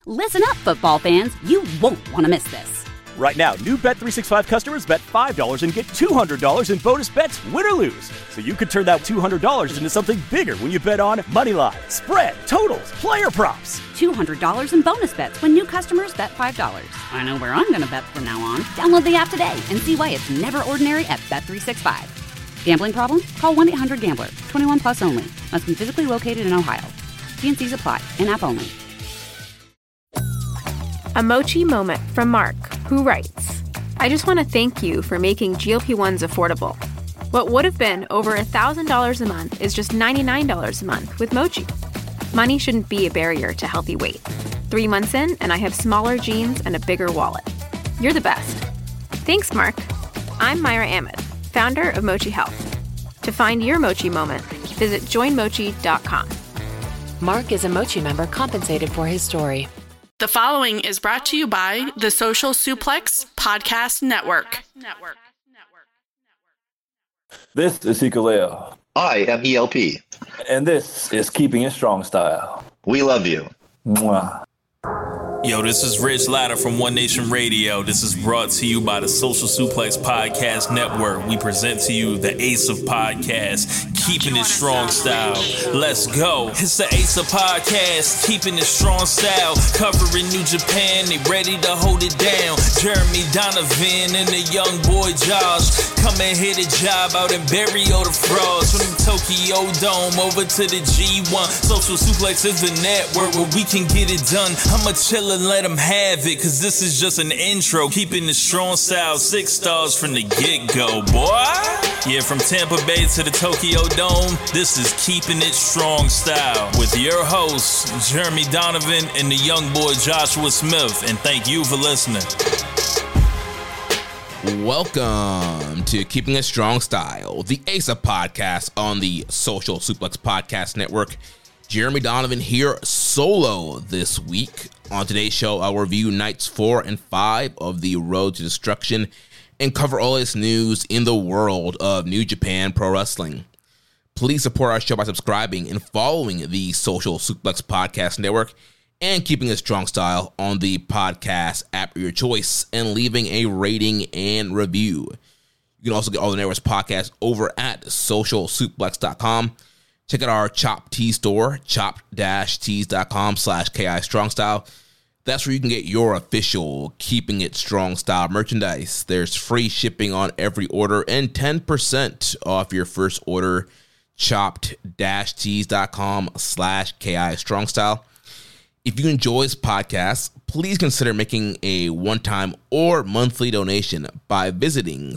Listen up, football fans. You won't want to miss this. Right now, new Bet365 customers bet $5 and get $200 in bonus bets, win or lose. So you could turn that $200 into something bigger when you bet on money line, spread, totals, player props. $200 in bonus bets when new customers bet $5. I know where I'm going to bet from now on. Download the app today and see why it's never ordinary at Bet365. Gambling problem? Call 1-800-GAMBLER. 21 plus only. Must be physically located in Ohio. T&Cs apply. In-app only. A mochi moment from Mark, who writes, I just want to thank you for making GLP-1s affordable. What would have been over $1,000 a month is just $99 a month with Mochi. Money shouldn't be a barrier to healthy weight. 3 months in, and I have smaller jeans and a bigger wallet. You're the best. Thanks, Mark. I'm Myra Ahmed, founder of Mochi Health. To find your Mochi moment, visit joinmochi.com. Mark is a Mochi member compensated for his story. The following is brought to you by the Social Suplex Podcast Network. This is Hikaleo. I am ELP. And this is Keeping It Strong Style. We love you. Mwah. Yo, this is Rich Latta from One Nation Radio. This is brought to you by the Social Suplex Podcast Network. We present to you the Ace of Podcasts, Keeping It Strong Style. Let's go. It's the Ace of Podcasts, Keeping It Strong Style. Covering New Japan, they ready to hold it down. Jeremy Donovan and the young boy Josh. Come and hit a job out in Barrio the Frogs. From the Tokyo Dome over to the G1. Social Suplex is the network where we can get it done. I'ma chill and let them have it, cause this is just an intro. Keeping the strong style, 6 stars from the get-go, boy. Yeah, from Tampa Bay to the Tokyo Dome, this is Keeping It Strong Style with your hosts, Jeremy Donovan and the young boy Joshua Smith. And thank you for listening. Welcome to Keeping It Strong Style, the ASA podcast on the Social Suplex Podcast Network. Jeremy Donovan here solo this week. On today's show, I'll review nights 4 and 5 of the Road to Destruction and cover all this news in the world of New Japan Pro Wrestling. Please support our show by subscribing and following the Social Suplex Podcast Network and Keeping It Strong Style on the podcast app of your choice and leaving a rating and review. You can also get all the network's podcasts over at socialsuplex.com. Check out our Chop Tea store, chop-tees.com/KI Strong Style. That's where you can get your official Keeping It Strong Style merchandise. There's free shipping on every order and 10% off your first order. Chopped-tees.com/KI Strong Style. If you enjoy this podcast, please consider making a one-time or monthly donation by visiting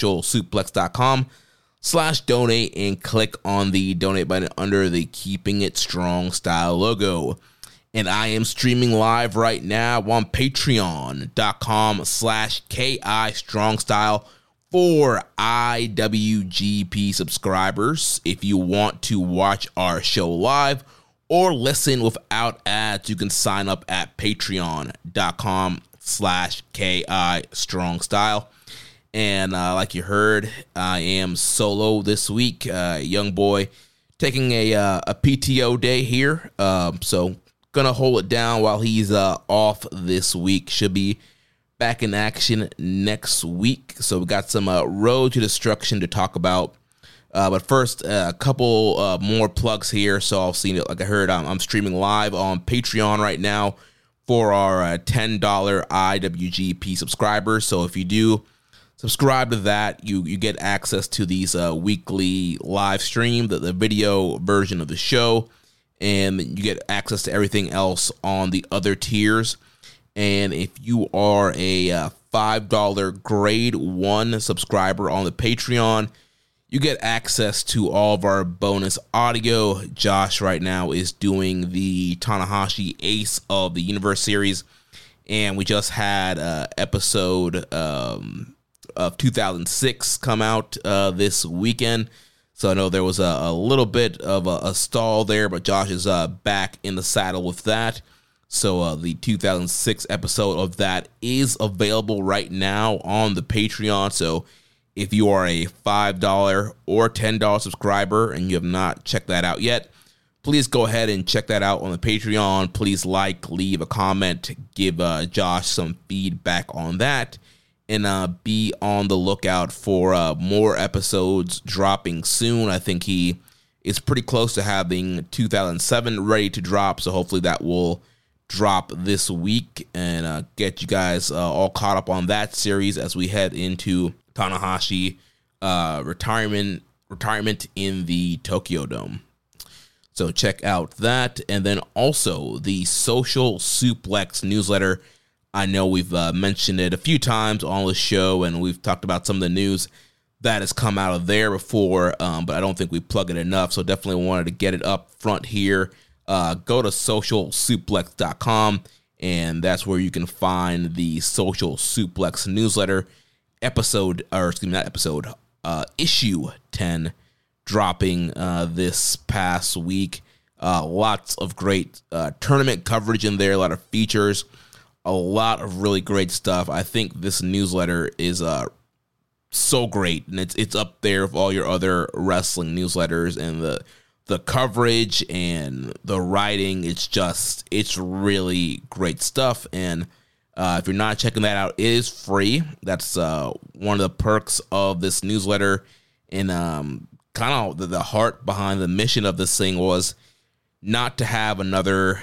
socialsuplex.com/donate and click on the donate button under the Keeping It Strong Style logo. And I am streaming live right now on patreon.com/KI Strong Style for IWGP subscribers. If you want to watch our show live or listen without ads, you can sign up at patreon.com/KI Strong Style. And like you heard, I am solo this week. Young boy taking a PTO day here. So gonna hold it down while he's off this week. Should be back in action next week. So we got some Road to Destruction to talk about. But first, a couple more plugs here. So I'll see, like I heard, I'm streaming live on Patreon right now for our $10 IWGP subscribers. So if you do subscribe to that, you get access to these weekly live stream, the video version of the show, and you get access to everything else on the other tiers. And if you are a $5 grade 1 subscriber on the Patreon, you get access to all of our bonus audio. Josh right now is doing the Tanahashi Ace of the Universe series, and we just had episode of 2006 come out this weekend. So I know there was a little bit of a stall there, but Josh is back in the saddle with that. So the 2006 episode of that is available right now on the Patreon. So if you are a $5 or $10 subscriber and you have not checked that out yet, please go ahead and check that out on the Patreon. Please leave a comment, give Josh some feedback on that, and be on the lookout for more episodes dropping soon. I think he is pretty close to having 2007 ready to drop, so hopefully that will drop this week and get you guys all caught up on that series as we head into Tanahashi retirement in the Tokyo Dome. So check out that, and then also the Social Suplex newsletter. I know we've mentioned it a few times on the show, and we've talked about some of the news that has come out of there before, but I don't think we plug it enough, so definitely wanted to get it up front here. Go to socialsuplex.com, and that's where you can find the Social Suplex newsletter issue 10 dropping this past week. Lots of great tournament coverage in there, a lot of features, a lot of really great stuff. I think this newsletter is so great, and it's up there with all your other wrestling newsletters, and the coverage and the writing, it's really great stuff. And if you're not checking that out, it is free. That's one of the perks of this newsletter. And kind of the heart behind the mission of this thing was not to have another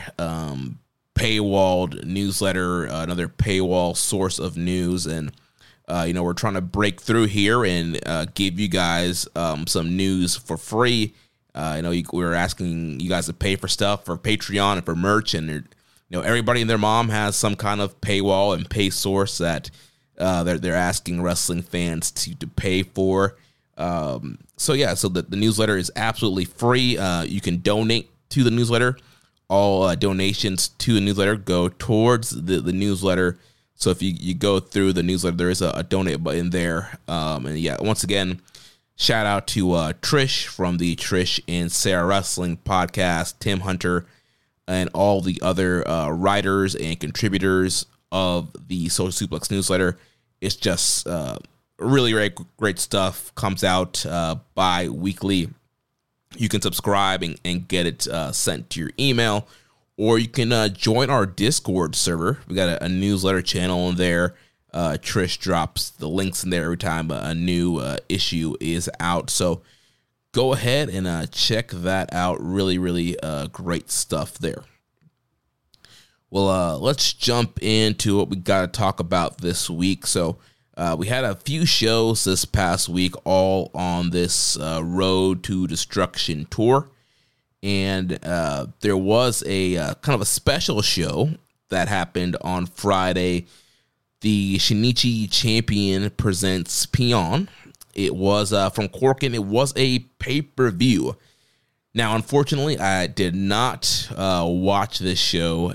paywalled newsletter, another paywall source of news. And we're trying to break through here and give you guys some news for free. We're asking you guys to pay for stuff for Patreon and for merch, and everybody and their mom has some kind of paywall and pay source that they're asking wrestling fans to pay for. So the newsletter is absolutely free. You can donate to the newsletter. All donations to the newsletter go towards the newsletter. So if you go through the newsletter, there is a donate button there. Once again, shout out to Trish from the Trish and Sarah Wrestling podcast, Tim Hunter, and all the other writers and contributors of the Social Suplex newsletter. It's just really great stuff. Comes out bi-weekly. You can subscribe and get it sent to your email, or you can join our Discord server. We got a newsletter channel in there. Trish drops the links in there every time a new issue is out. So go ahead and check that out. Really, really great stuff there. Well, let's jump into what we got to talk about this week. So we had a few shows this past week, all on this Road to Destruction tour. And there was a kind of a special show that happened on Friday. The Shinichi Champion presents Peon. It was from Korakuen. It was a pay-per-view. Now, unfortunately, I did not watch this show.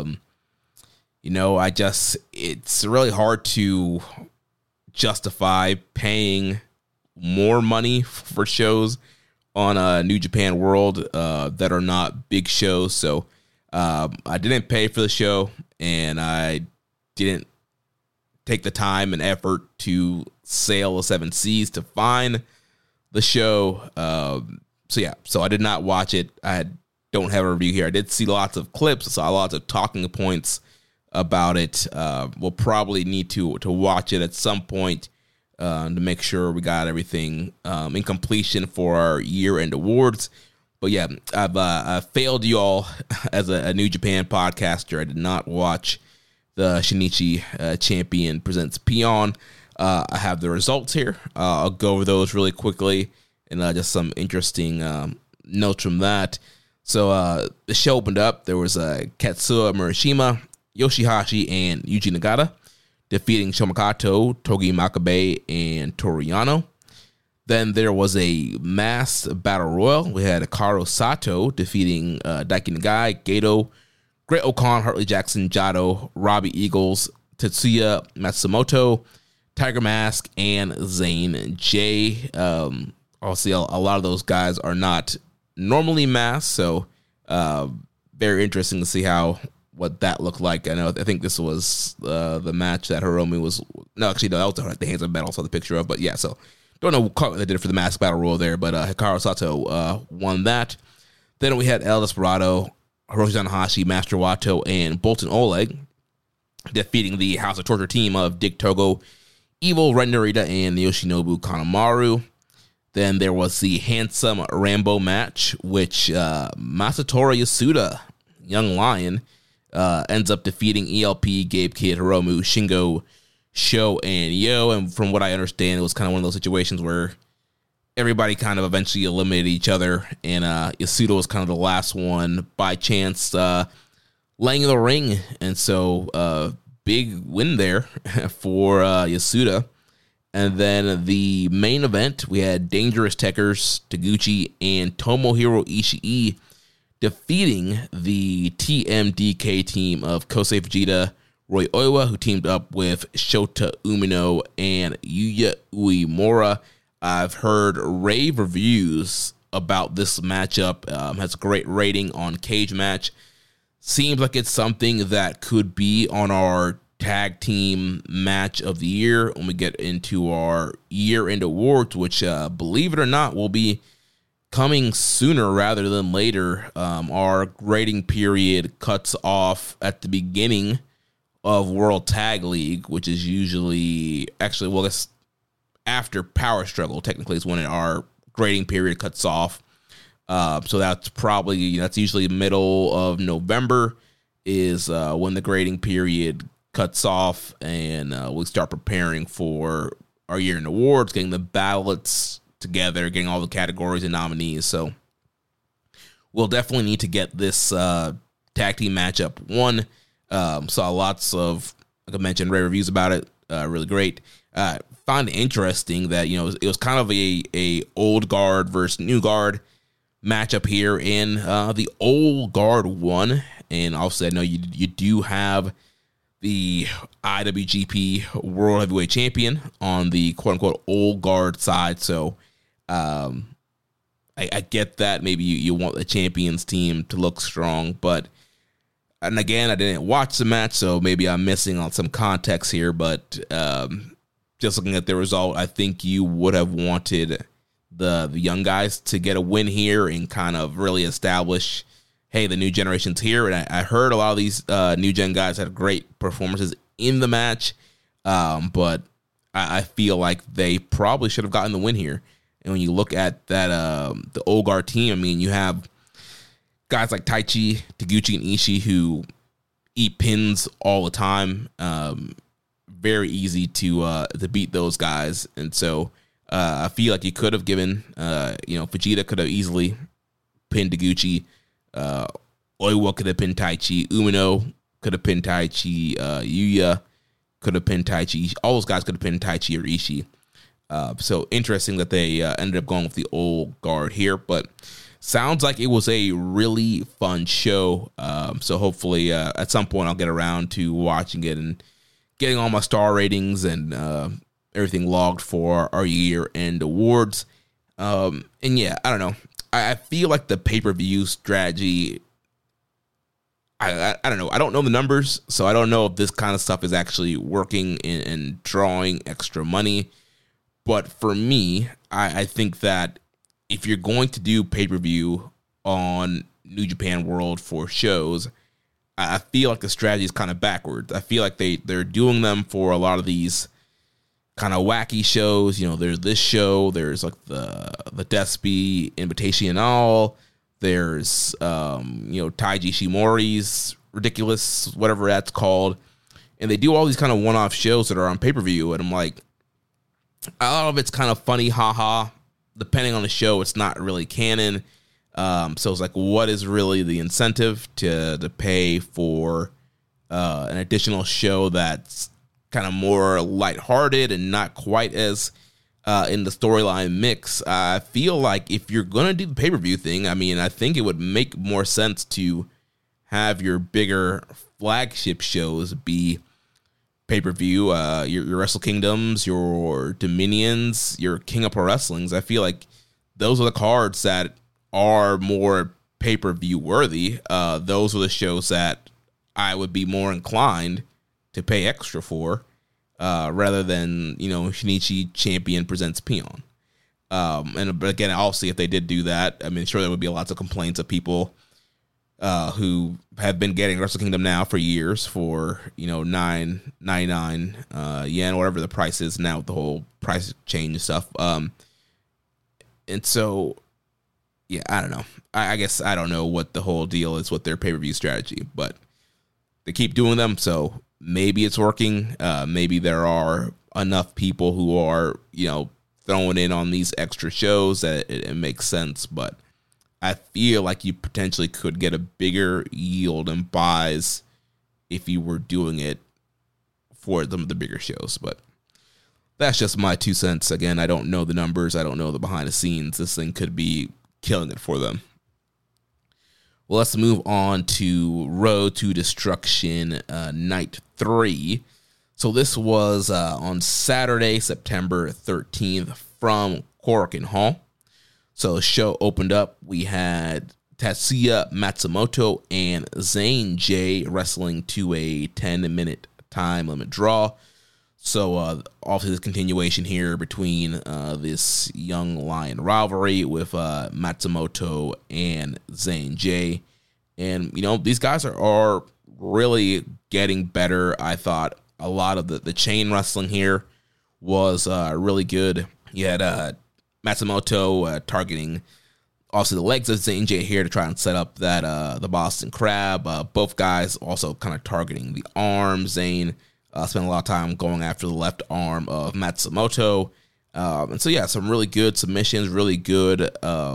It's really hard to justify paying more money for shows on New Japan World that are not big shows. So I didn't pay for the show, and I didn't take the time and effort to sail the 7 seas to find the show. So I did not watch it. I don't have a review here. I did see lots of clips. I saw lots of talking points about it. We'll probably need to watch it at some point to make sure we got everything in completion for our year-end awards. But yeah, I've failed you all as a New Japan podcaster. I did not watch the Shinichi Champion presents Peon. I have the results here. I'll go over those really quickly and just some interesting notes from that. So the show opened up. There was Katsuya Murashima, Yoshihashi, and Yuji Nagata defeating Shomakato, Togi Makabe, and Toru Yano. Then there was a masked battle royal. We had Hikaru Sato defeating Daiki Nagai, Gato, Great Okan, Hartley Jackson, Jado, Robbie Eagles, Tetsuya Matsumoto, Tiger Mask, and Zane J. Obviously, a lot of those guys are not normally masked, so very interesting to see what that looked like. I think this was the match that Hiromu was. No, actually, no, that was the Hands of Metal. I saw the picture of, but yeah. So don't know what they did for the masked battle royal there, but Hikaru Sato won that. Then we had El Desperado, Hiroshi Tanahashi, Master Wato, and Boltin Oleg defeating the House of Torture team of Dick Togo, Evil, Ren Narita, and Yoshinobu Kanemaru. Then there was the Handsome Rambo match, which Masatora Yasuda, Young Lion, ends up defeating ELP, Gabe Kidd, Hiromu, Shingo, Sho, and Yo. And from what I understand, it was kind of one of those situations where everybody kind of eventually eliminated each other, and Yasuda was kind of the last one by chance laying in the ring. And so big win there for Yasuda. And then the main event, we had Dangerous Tekkers, Taguchi, and Tomohiro Ishii defeating the TMDK team of Kosei Fujita, Roy Oiwa, who teamed up with Shota Umino and Yuya Uemura. I've heard rave reviews about this matchup. Has a great rating on Cage Match. Seems like it's something that could be on our tag team match of the year when we get into our year-end awards, which, believe it or not, will be coming sooner rather than later. Our grading period cuts off at the beginning of World Tag League, which is usually, actually, well, it's after Power Struggle, technically, is when our grading period cuts off. So that's probably, that's usually middle of November is when the grading period cuts off, and we start preparing for our year-end awards, getting the ballots together, getting all the categories and nominees. So we'll definitely need to get this tag team matchup won. Saw lots of, like I mentioned, rave reviews about it. Really great. Found it interesting that, it was kind of a old guard versus new guard matchup here, and the old guard won. And also, I know you do have the IWGP World Heavyweight Champion on the quote-unquote old guard side. So I get that. Maybe you want the champions team to look strong. But, and again, I didn't watch the match, so maybe I'm missing on some context here. But just looking at the result, I think you would have wanted the young guys to get a win here and kind of really establish, hey, the new generation's here. And I heard a lot of these new gen guys had great performances in the match, but I feel like they probably should have gotten the win here. And when you look at that, the old guard team, I mean, you have guys like Taichi, Taguchi, and Ishii who eat pins all the time. Very easy to beat those guys, and so I feel like you could have given, Fujita could have easily pinned Taguchi. Oiwa could have pinned Taichi. Umino could have pinned Taichi. Yuya could have pinned Taichi. All those guys could have pinned Taichi or Ishii. So interesting that they ended up going with the old guard here. But sounds like it was a really fun show. So hopefully at some point I'll get around to watching it and getting all my star ratings and everything logged for our year-end awards. And yeah, I don't know. I feel like the pay-per-view strategy, I don't know. I don't know the numbers, so I don't know if this kind of stuff is actually working and drawing extra money. But for me, I think that if you're going to do pay-per-view on New Japan World for shows, I feel like the strategy is kind of backwards. I feel like they're doing them for a lot of these kind of wacky shows. There's this show, there's like the Despy Invitational, there's Taiji Shimori's ridiculous, whatever that's called, and they do all these kind of one-off shows that are on pay-per-view, and I'm like, a lot of it's kind of funny, haha. Depending on the show, it's not really canon. So it's like, what is really the incentive to pay for an additional show that's kind of more lighthearted and not quite as in the storyline mix? I feel like if you're going to do the pay-per-view thing, I mean, I think it would make more sense to have your bigger flagship shows be pay-per-view, your Wrestle Kingdoms, your Dominions, your King of Pro Wrestlings. I feel like those are the cards that are more pay-per-view worthy. Those are the shows that I would be more inclined to pay extra for, rather than, Shinichi Champion presents Peon. But again, obviously, if they did do that, I mean, sure, there would be lots of complaints of people who have been getting Wrestle Kingdom now for years for, $9.99 yen, whatever the price is now with the whole price change and stuff. And so, yeah, I don't know. I guess I don't know what the whole deal is with their pay-per-view strategy, but they keep doing them, so maybe it's working. Maybe there are enough people who are, throwing in on these extra shows that it makes sense, but I feel like you potentially could get a bigger yield and buys if you were doing it for some of the bigger shows, but that's just my 2 cents. Again, I don't know the numbers. I don't know the behind the scenes. This thing could be killing it for them. Well, let's move on to Road to Destruction Night 3. So this was on Saturday, September 13th from Korakuen Hall. So the show opened up. We had Tatsuya Matsumoto and Zane J wrestling to a 10-minute time limit draw. So obviously this continuation here between this Young Lion rivalry with Matsumoto and Zane J. And, these guys are really getting better. I thought a lot of the chain wrestling here was really good. You had Matsumoto targeting obviously the legs of Zane J here to try and set up that the Boston Crab. Both guys also kind of targeting the arm. Zane spent a lot of time going after the left arm of Matsumoto. And so, yeah, some really good submissions, really good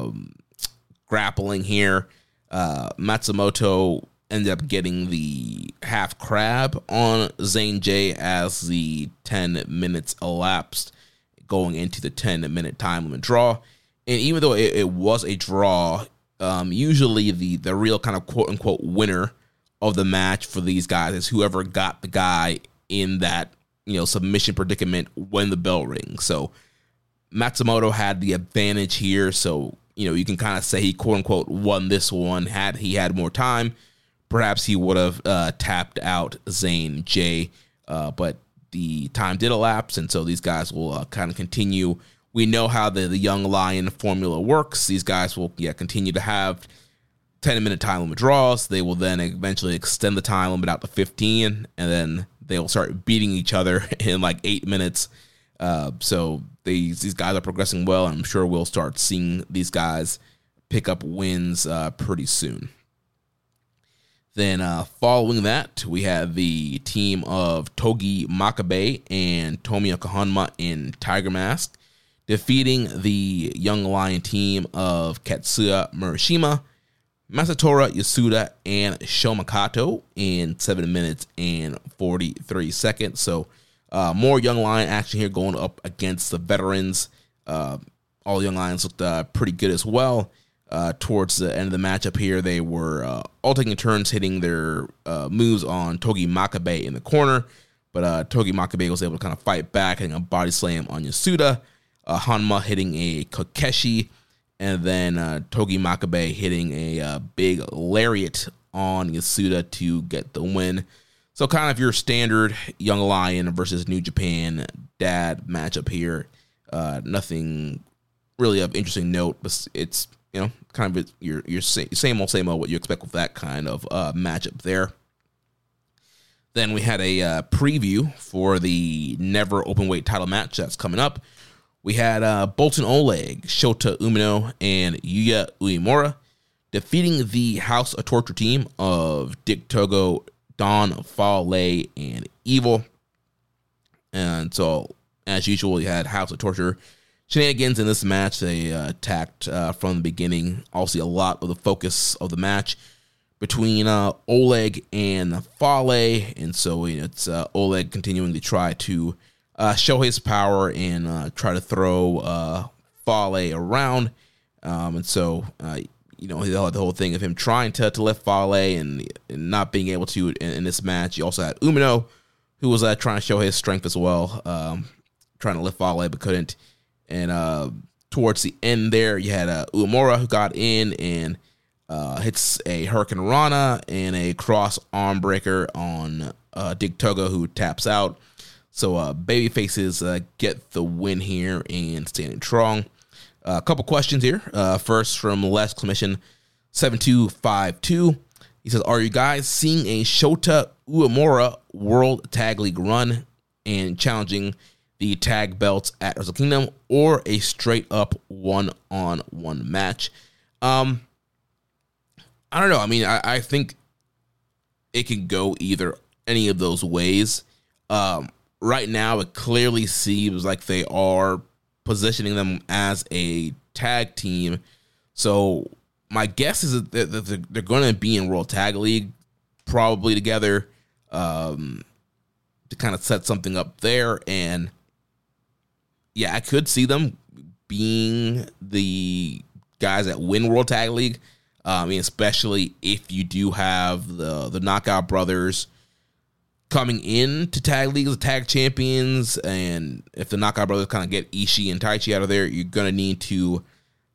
grappling here. Matsumoto ended up getting the half crab on Zane J as the 10 minutes elapsed going into the 10-minute time limit draw. And even though it was a draw, usually the real kind of quote-unquote winner of the match for these guys is whoever got the guy in that, submission predicament when the bell rings. So Matsumoto had the advantage here. So, you can kind of say he quote unquote won this one. Had he had more time, perhaps he would have tapped out Zane J. But the time did elapse. And so these guys will kind of continue. We know how the Young Lion formula works. These guys will continue to have 10-minute time limit draws. They will then eventually extend the time limit out to 15, and then they will start beating each other in like 8 minutes. So these guys are progressing well, and I'm sure we'll start seeing these guys pick up wins pretty soon. Then following that, we have the team of Togi Makabe and Tomioka Honma in Tiger Mask defeating the Young Lion team of Katsuya Murashima, Masatora Yasuda, and Shomakato in 7 minutes and 43 seconds. So more Young Lion action here going up against the veterans. All Young Lions looked pretty good as well. Towards the end of the matchup here, they were all taking turns hitting their moves on Togi Makabe in the corner. But Togi Makabe was able to kind of fight back, hitting a body slam on Yasuda. Honma hitting a Kokeshi. And then Togi Makabe hitting a big lariat on Yasuda to get the win. So kind of your standard Young Lion versus New Japan dad matchup here. Nothing really of interesting note, but it's kind of your same old what you expect with that kind of matchup there. Then we had a preview for the Never Openweight title match that's coming up. We had Boltin Oleg, Shota Umino, and Yuya Uemura defeating the House of Torture team of Dick Togo, Don Fale, and Evil. And so, as usual, you had House of Torture shenanigans in this match. They attacked from the beginning. Also, a lot of the focus of the match between Oleg and Fale. And so it's Oleg continuing to try to show his power and try to throw Fale around. And so, the whole thing of him trying to lift Fale and not being able to in this match. You also had Umino, who was trying to show his strength as well, trying to lift Fale but couldn't. And towards the end there, you had Uemura, who got in and hits a Hurricane Rana and a cross arm breaker on Dick Togo, who taps out. So baby faces get the win here and standing strong. A couple questions here. First from Les Clemmission 7252. He says, are you guys seeing a Shota Uemura World Tag League run and challenging the tag belts at Wrestle Kingdom, or a straight up one-on-one match? I don't know. I mean, I think it can go any of those ways. Right now, it clearly seems like they are positioning them as a tag team. So my guess is that they're going to be in World Tag League, probably together, to kind of set something up there. And yeah, I could see them being the guys that win World Tag League. I mean, especially if you do have the Knockout Brothers coming in to tag league as tag champions, and if the Knockout Brothers kind of get Ishii and Taichi out of there, you're going to need to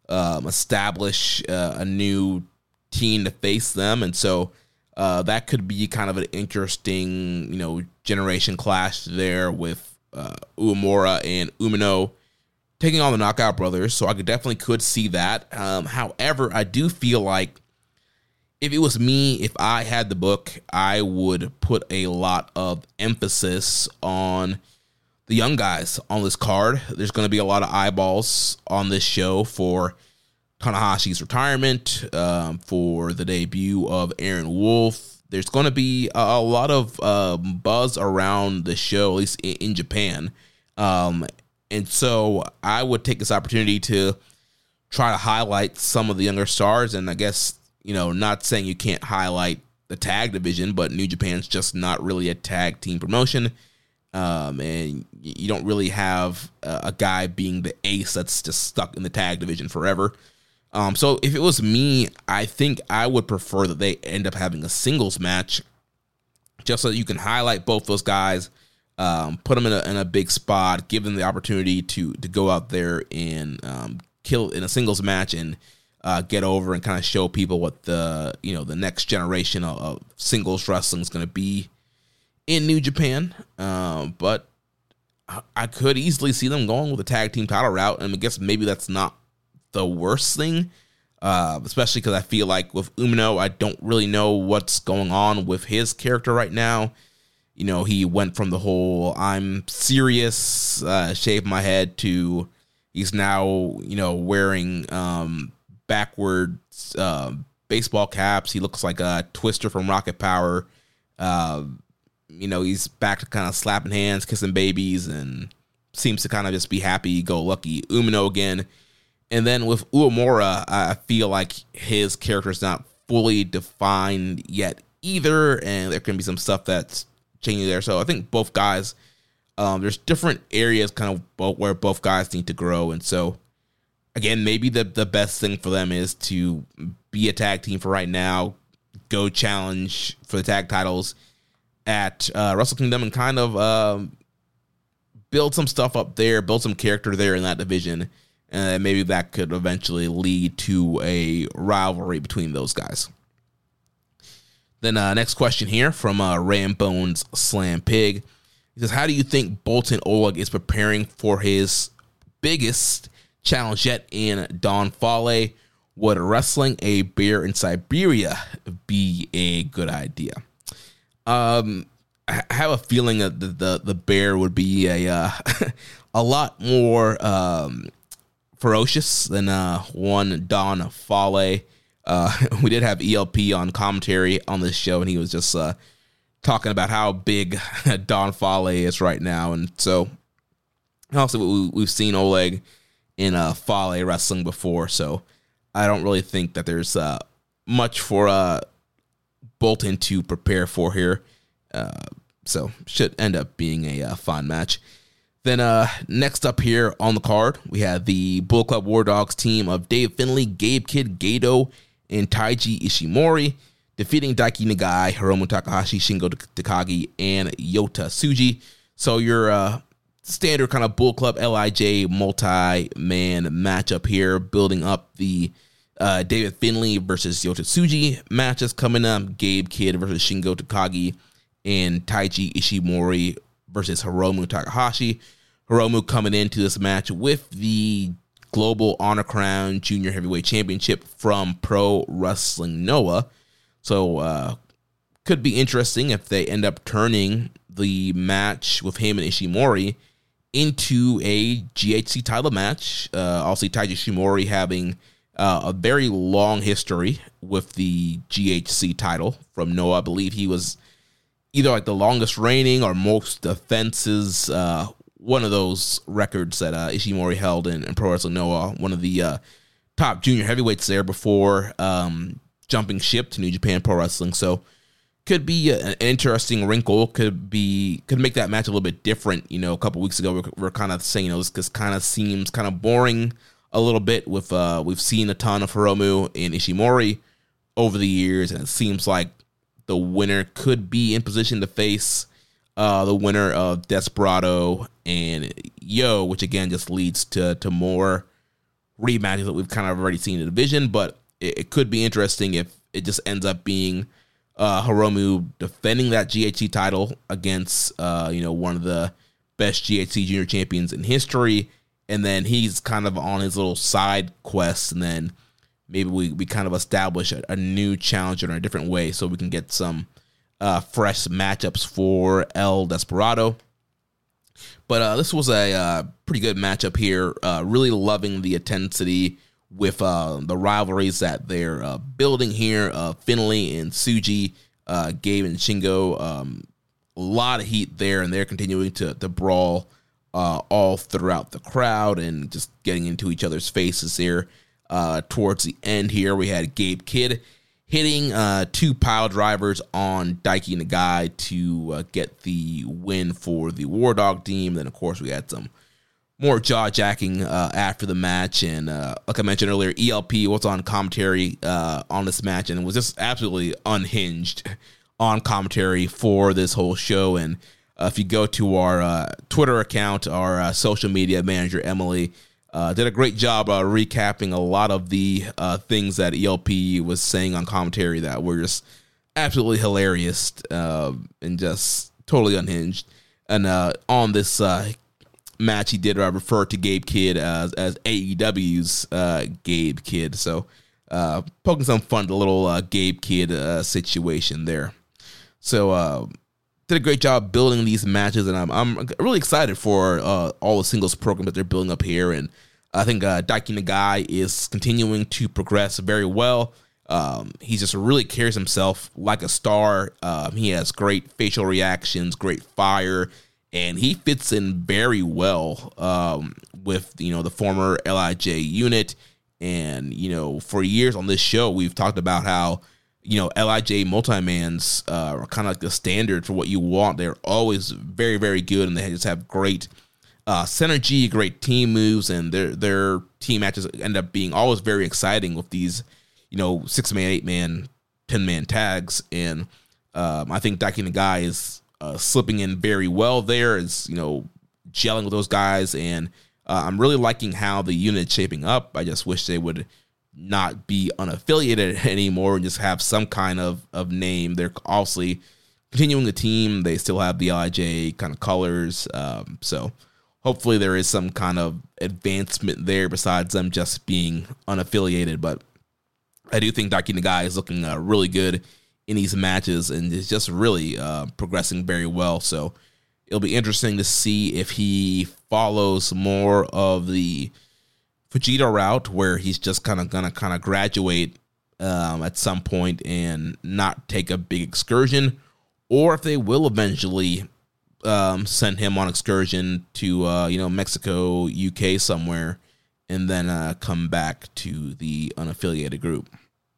establish a new team to face them. And so that could be kind of an interesting, generation clash there with Uemura and Umino taking on the Knockout Brothers. So I could see that. However, I do feel like if it was me, if I had the book, I would put a lot of emphasis on the young guys on this card. There's going to be a lot of eyeballs on this show for Tanahashi's retirement, for the debut of Aaron Wolf. There's going to be a lot of buzz around the show, at least in Japan. And so I would take this opportunity to try to highlight some of the younger stars. And I guess, not saying you can't highlight the tag division, but New Japan's just not really a tag team promotion. And you don't really have a guy being the ace that's just stuck in the tag division forever. So if it was me, I think I would prefer that they end up having a singles match just so that you can highlight both those guys, put them in a big spot, give them the opportunity to go out there and kill in a singles match and get over and kind of show people what the next generation of singles wrestling is going to be in New Japan. But I could easily see them going with a tag team title route, and I guess maybe that's not the worst thing, especially because I feel like with Umino, I don't really know what's going on with his character right now. He went from the whole I'm serious, shave my head, to he's now, wearing backwards baseball caps. He looks like a Twister from Rocket Power. He's back to kind of slapping hands, kissing babies, and seems to kind of just be happy-go-lucky Umino again. And then with Uemura, I feel like his character is not fully defined yet either, and there can be some stuff that's changing there. So I think both guys, there's different areas kind of where both guys need to grow. And so, again, maybe the best thing for them is to be a tag team for right now, go challenge for the tag titles at Wrestle Kingdom, and kind of build some stuff up there, build some character there in that division. And maybe that could eventually lead to a rivalry between those guys. Then next question here from Rambones Slam Pig. He says, how do you think Boltin Oleg is preparing for his biggest challenge yet in Don Fale? Would wrestling a bear in Siberia be a good idea? I have a feeling that the bear would be a lot more ferocious than one Don Fale. We did have ELP on commentary on this show, and he was just talking about how big Don Fale is right now. And so also we've seen Oleg in Fale wrestling before, so I don't really think that there's much for Boltin to prepare for here. So should end up being a fun match. Then next up here on the card, we have the Bull Club War Dogs team of Dave Finlay, Gabe Kidd, Gato, and Taiji Ishimori, defeating Daiki Nagai, Hiromu Takahashi, Shingo Takagi, and Yota Tsuji. So your standard kind of Bull Club LIJ multi-man matchup here, building up the David Finlay versus Yota Tsuji matches coming up, Gabe Kidd versus Shingo Takagi, and Taiji Ishimori versus Hiromu Takahashi. Hiromu coming into this match with the Global Honor Crown Junior Heavyweight Championship from Pro Wrestling Noah. So could be interesting if they end up turning the match with him and Ishimori into a GHC title match. Also, Taiji Ishimori having a very long history with the GHC title from Noah. I believe he was either like the longest reigning or most defenses. One of those records that Ishimori held in Pro Wrestling Noah. One of the top junior heavyweights there before jumping ship to New Japan Pro Wrestling. So could be an interesting wrinkle. Could make that match a little bit different. A couple weeks ago we're kind of saying, this kind of seems kind of boring a little bit. With we've seen a ton of Hiromu and Ishimori over the years, and it seems like the winner could be in position to face the winner of Desperado and Yo, which again just leads to more rematches that we've kind of already seen in the division. But it could be interesting if it just ends up being Hiromu defending that GHC title against one of the best GHC junior champions in history, and then he's kind of on his little side quest, and then maybe we kind of establish a new challenger in a different way so we can get some fresh matchups for El Desperado. But this was a pretty good matchup here. Really loving the intensity with the rivalries that they're building here. Finley and Tsuji, Gabe and Shingo, a lot of heat there, and they're continuing to brawl all throughout the crowd and just getting into each other's faces here. Towards the end here, we had Gabe Kidd hitting 2 pile drivers on Daiki Nagai to get the win for the War Dog team. Then, of course, we had some more jaw-jacking after the match. And like I mentioned earlier, ELP was on commentary on this match and was just absolutely unhinged on commentary for this whole show. And if you go to our Twitter account, our social media manager, Emily, did a great job recapping a lot of the things that ELP was saying on commentary that were just absolutely hilarious and just totally unhinged. And on this match, he did refer to Gabe Kidd as AEW's Gabe Kidd. So poking some fun at the little Gabe Kidd situation there. So did a great job building these matches, and I'm really excited for all the singles program that they're building up here. And I think Daiki Nagai is continuing to progress very well. He just really carries himself like a star. He has great facial reactions, great fire, and he fits in very well with the former LIJ unit. And for years on this show, we've talked about how LIJ multi-mans are kind of like the standard for what you want. They're always very, very good, and they just have great synergy, great team moves, and their team matches end up being always very exciting with these 6-man, 8-man, 10-man tags. And I think Daiki Nagai is slipping in very well there, is gelling with those guys, and I'm really liking how the unit's shaping up. I just wish they would not be unaffiliated anymore and just have some kind of name. They're obviously continuing the team. They still have the LIJ kind of colors. So hopefully there is some kind of advancement there besides them just being unaffiliated. But I do think Daiki Nagai is looking really good in these matches and is just really progressing very well. So it'll be interesting to see if he follows more of the Fujita route, where he's just gonna graduate at some point and not take a big excursion, or if they will eventually send him on excursion to Mexico, UK somewhere, and then come back to the unaffiliated group.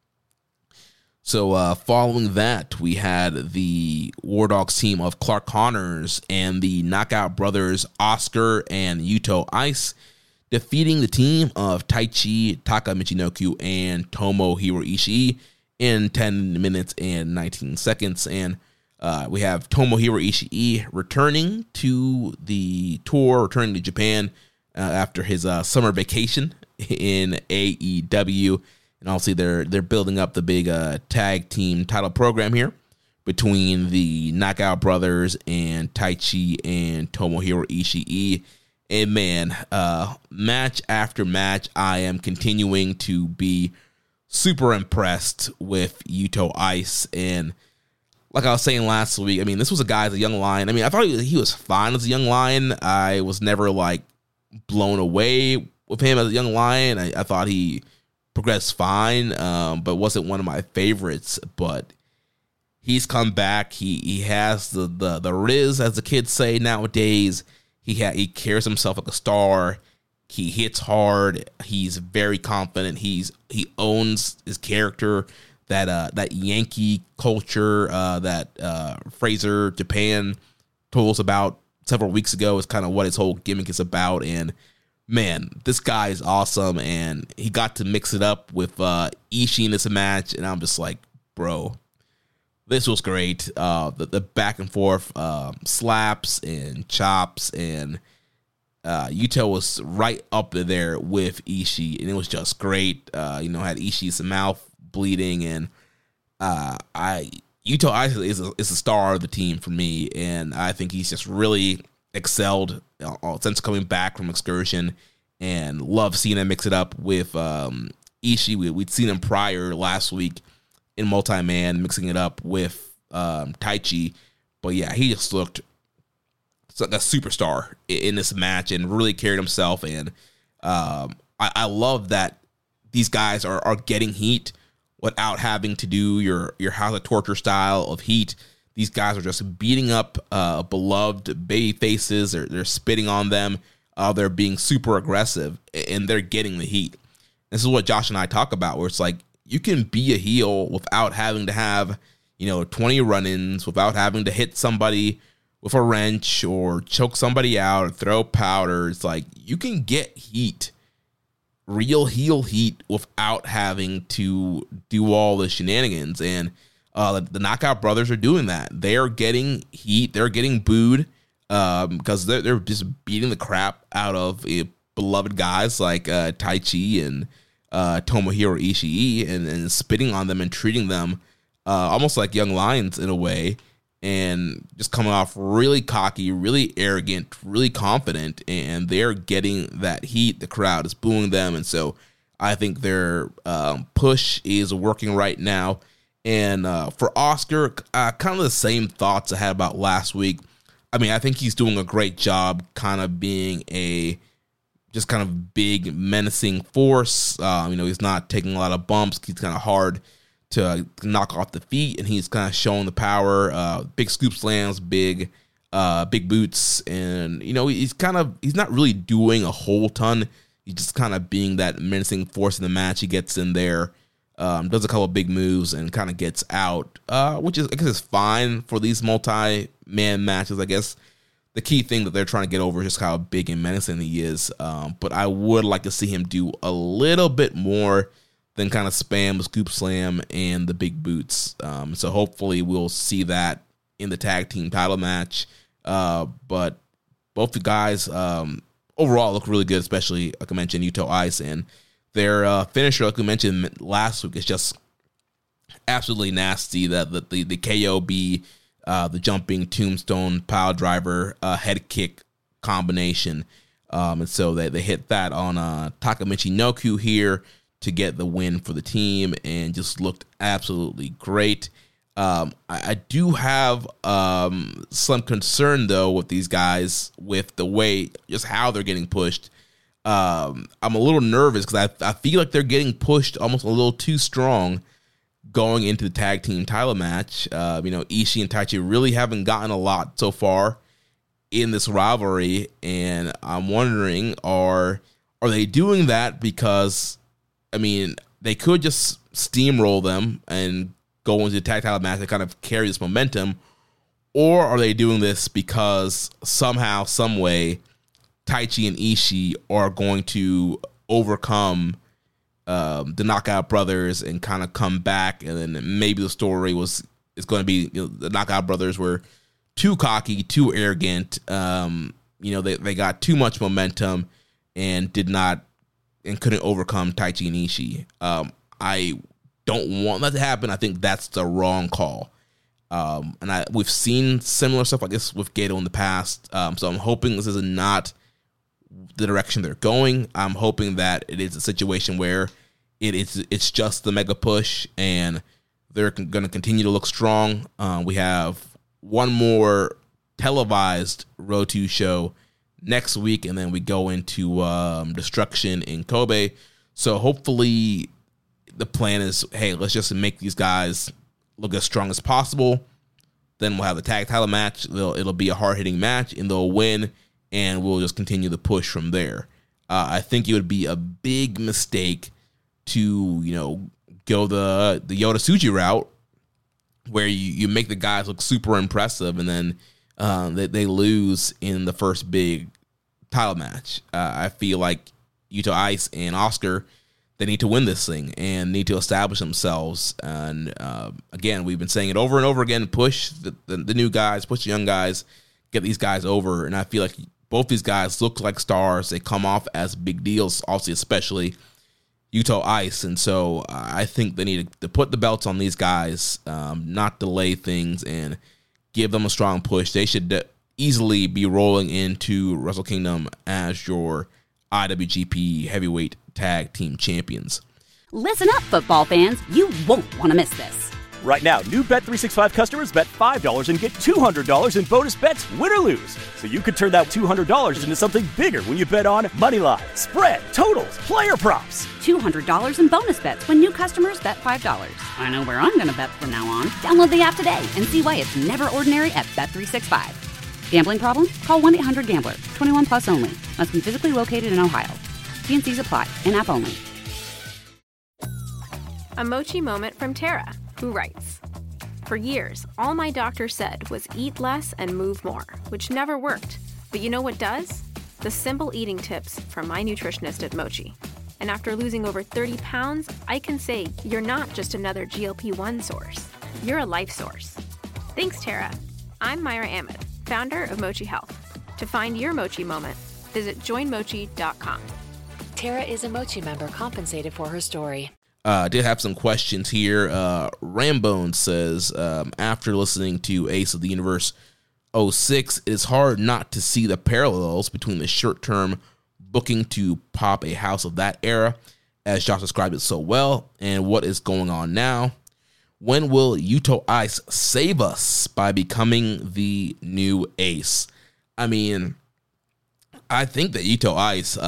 So following that, we had the War Dogs team of Clark Connors and the Knockout Brothers Oscar and Yuto Ice defeating the team of Taichi, Taka Michinoku, and Tomohiro Ishii in 10 minutes and 19 seconds. And we have Tomohiro Ishii returning to the tour, returning to Japan after his summer vacation in AEW. And obviously they're building up the big tag team title program here between the Knockout Brothers and Taichi and Tomohiro Ishii. And man, match after match, I am continuing to be super impressed with Yuto Ice. And like I was saying last week, I mean, this was a guy as a young lion. I mean, I thought he was fine as a young lion. I was never like blown away with him as a young lion. I thought he progressed fine, but wasn't one of my favorites. But he's come back. He has the Riz, as the kids say nowadays. He carries himself like a star. He hits hard. He's very confident. He owns his character. That Yankee culture that Fraser Japan told us about several weeks ago is kind of what his whole gimmick is about. And man, this guy is awesome. And he got to mix it up with Ishii in this match, and I'm just like, bro, this was great. The back and forth slaps and chops, and Yuto was right up there with Ishii, and it was just great. Had Ishii's mouth bleeding, and Yuto Ice is a star of the team for me, and I think he's just really excelled since coming back from excursion, and love seeing him mix it up with Ishii. We'd seen him prior last week in multi-man, mixing it up with Taichi. But yeah, he just looked like a superstar in this match and really carried himself. And I love that these guys are getting heat without having to do your House of Torture style of heat. These guys are just beating up beloved baby faces. They're spitting on them. They're being super aggressive, and they're getting the heat. This is what Josh and I talk about, where it's like, you can be a heel without having to have, 20 run-ins, without having to hit somebody with a wrench or choke somebody out or throw powder. It's like, you can get heat, real heel heat, without having to do all the shenanigans. And the Knockout Brothers are doing that. They're getting heat. They're getting booed because they're just beating the crap out of beloved guys like Taichi and Tomohiro Ishii, and spitting on them and treating them almost like young lions in a way, and just coming off really cocky, really arrogant, really confident, and they're getting that heat. The crowd is booing them, and so I think their push is working right now. And for Oscar, kind of the same thoughts I had about last week. I mean, I think he's doing a great job kind of being a just kind of big, menacing force. He's not taking a lot of bumps. He's kind of hard to knock off the feet, and he's kind of showing the power. Big scoop slams, big boots, and he's not really doing a whole ton. He's just kind of being that menacing force in the match. He gets in there, does a couple of big moves, and kind of gets out, which I guess is fine for these multi-man matches. I guess the key thing that they're trying to get over is just how big and menacing he is. But I would like to see him do a little bit more than kind of spam the scoop slam and the big boots. So hopefully we'll see that in the tag team title match. But both the guys overall look really good, especially, like I mentioned, Yuto Ice. And their finisher, like we mentioned last week, is just absolutely nasty. The KOB, the jumping tombstone pile driver head kick combination. And so they hit that on Takamichi Noku here to get the win for the team, and just looked absolutely great. I do have some concern, though, with these guys, with the way, just how they're getting pushed. I'm a little nervous because I feel like they're getting pushed almost a little too strong going into the tag team title match. Ishii and Taichi really haven't gotten a lot so far in this rivalry, and I'm wondering, are they doing that because, they could just steamroll them and go into the tag title match and kind of carry this momentum, or are they doing this because somehow, some way, Taichi and Ishii are going to overcome the Knockout Brothers and kind of come back, and then maybe the story is going to be the Knockout Brothers were too cocky, too arrogant. They got too much momentum and couldn't overcome Taichi and Ishii. I don't want that to happen. I think that's the wrong call. And we've seen similar stuff like this with Gedo in the past. So I'm hoping this is not the direction they're going. I'm hoping that it is a situation where it's just the mega push and they're going to continue to look strong. We have one more televised Road 2 show next week, and then we go into Destruction in Kobe. So hopefully the plan is, hey, let's just make these guys look as strong as possible. Then we'll have the tag title match. It'll be a hard-hitting match, and they'll win, and we'll just continue the push from there. I think it would be a big mistake to, go the Yota Tsuji route, where you make the guys look super impressive, and then they lose in the first big title match. I feel like Yuto Ice and Oscar, they need to win this thing and need to establish themselves. And again, we've been saying it over and over again, push the new guys, push the young guys, get these guys over. And I feel like both these guys look like stars. They come off as big deals, obviously, especially Yuto Ice. And so I think they need to put the belts on these guys, not delay things, and give them a strong push. They should easily be rolling into Wrestle Kingdom as your IWGP Heavyweight Tag Team Champions. Listen up, football fans. You won't want to miss this. Right now, new Bet365 customers bet $5 and get $200 in bonus bets, win or lose. So you could turn that $200 into something bigger when you bet on Moneyline, spread, totals, player props. $200 in bonus bets when new customers bet $5. I know where I'm going to bet from now on. Download the app today and see why it's never ordinary at Bet365. Gambling problem? Call 1-800-GAMBLER. 21 plus only. Must be physically located in Ohio. T&Cs apply. In-app only. A mochi moment from Tara, who writes, "For years, all my doctor said was eat less and move more, which never worked. But you know what does? The simple eating tips from my nutritionist at Mochi. And after losing over 30 pounds, I can say you're not just another GLP-1 source. You're a life source." Thanks, Tara. I'm Myra Ahmed, founder of Mochi Health. To find your Mochi moment, visit joinmochi.com. Tara is a Mochi member compensated for her story. Did have some questions here. Rambone says, after listening to Ace of the Universe 06, it is hard not to see the parallels between the short-term booking to pop a house of that era, as Josh described it so well, and what is going on now. When will Yuto Ice save us by becoming the new Ace? I mean, I think that Yuto Ice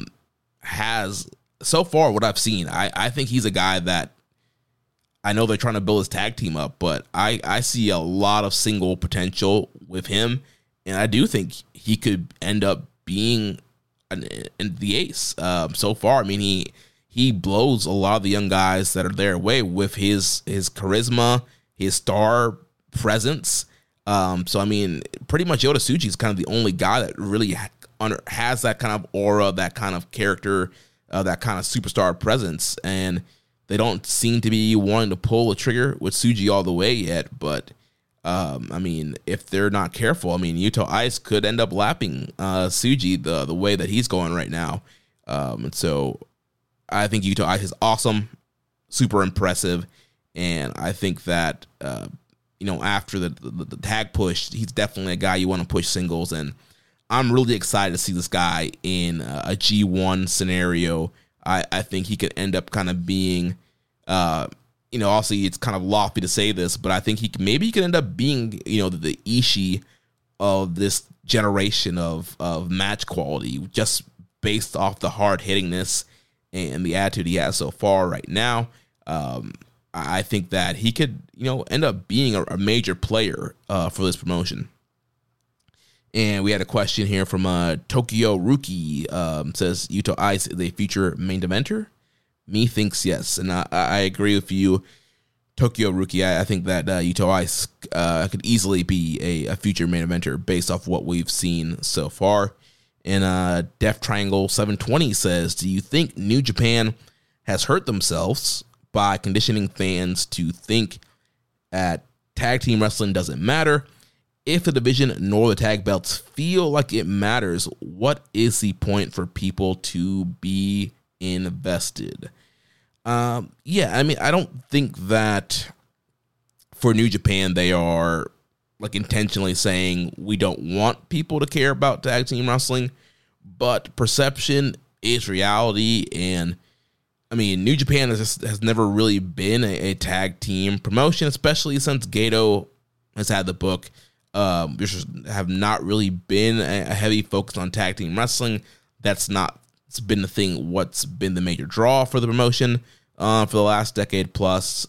has... So far, what I've seen, I think he's a guy that I know they're trying to build his tag team up, but I see a lot of single potential with him, and I do think he could end up being the ace. So far, I mean, he blows a lot of the young guys that are there away with his charisma, his star presence. So, I mean, pretty much Yota Tsuji is kind of the only guy that really has that kind of aura, that kind of character, that kind of superstar presence, and they don't seem to be wanting to pull the trigger with Tsuji all the way yet. But I mean, if they're not careful, I mean, Yuto Ice could end up lapping Tsuji the way that he's going right now. And so I think Yuto Ice is awesome, super impressive, and I think that after the tag push, he's definitely a guy you want to push singles, and I'm really excited to see this guy in a G1 scenario. I think he could end up kind of being, obviously it's kind of lofty to say this, but I think he could end up being, the Ishii of this generation of match quality, just based off the hard hittingness and the attitude he has so far right now. I think that he could, end up being a major player for this promotion. And we had a question here from Tokyo Rookie. Says Yuto Ice is a future main eventer. Me thinks yes, and I agree with you, Tokyo Rookie. I think that Yuto Ice could easily be a future main eventer based off what we've seen so far. And Def Triangle 720 says, do you think New Japan has hurt themselves by conditioning fans to think that tag team wrestling doesn't matter? If the division nor the tag belts feel like it matters, what is the point for people to be invested? I mean, I don't think that for New Japan they are like intentionally saying we don't want people to care about tag team wrestling, but perception is reality. And I mean, New Japan has never really been a tag team promotion, especially since Gedo has had the book. There's have not really been a heavy focus on tag team wrestling. It's been the thing. What's been the major draw for the promotion for the last decade plus,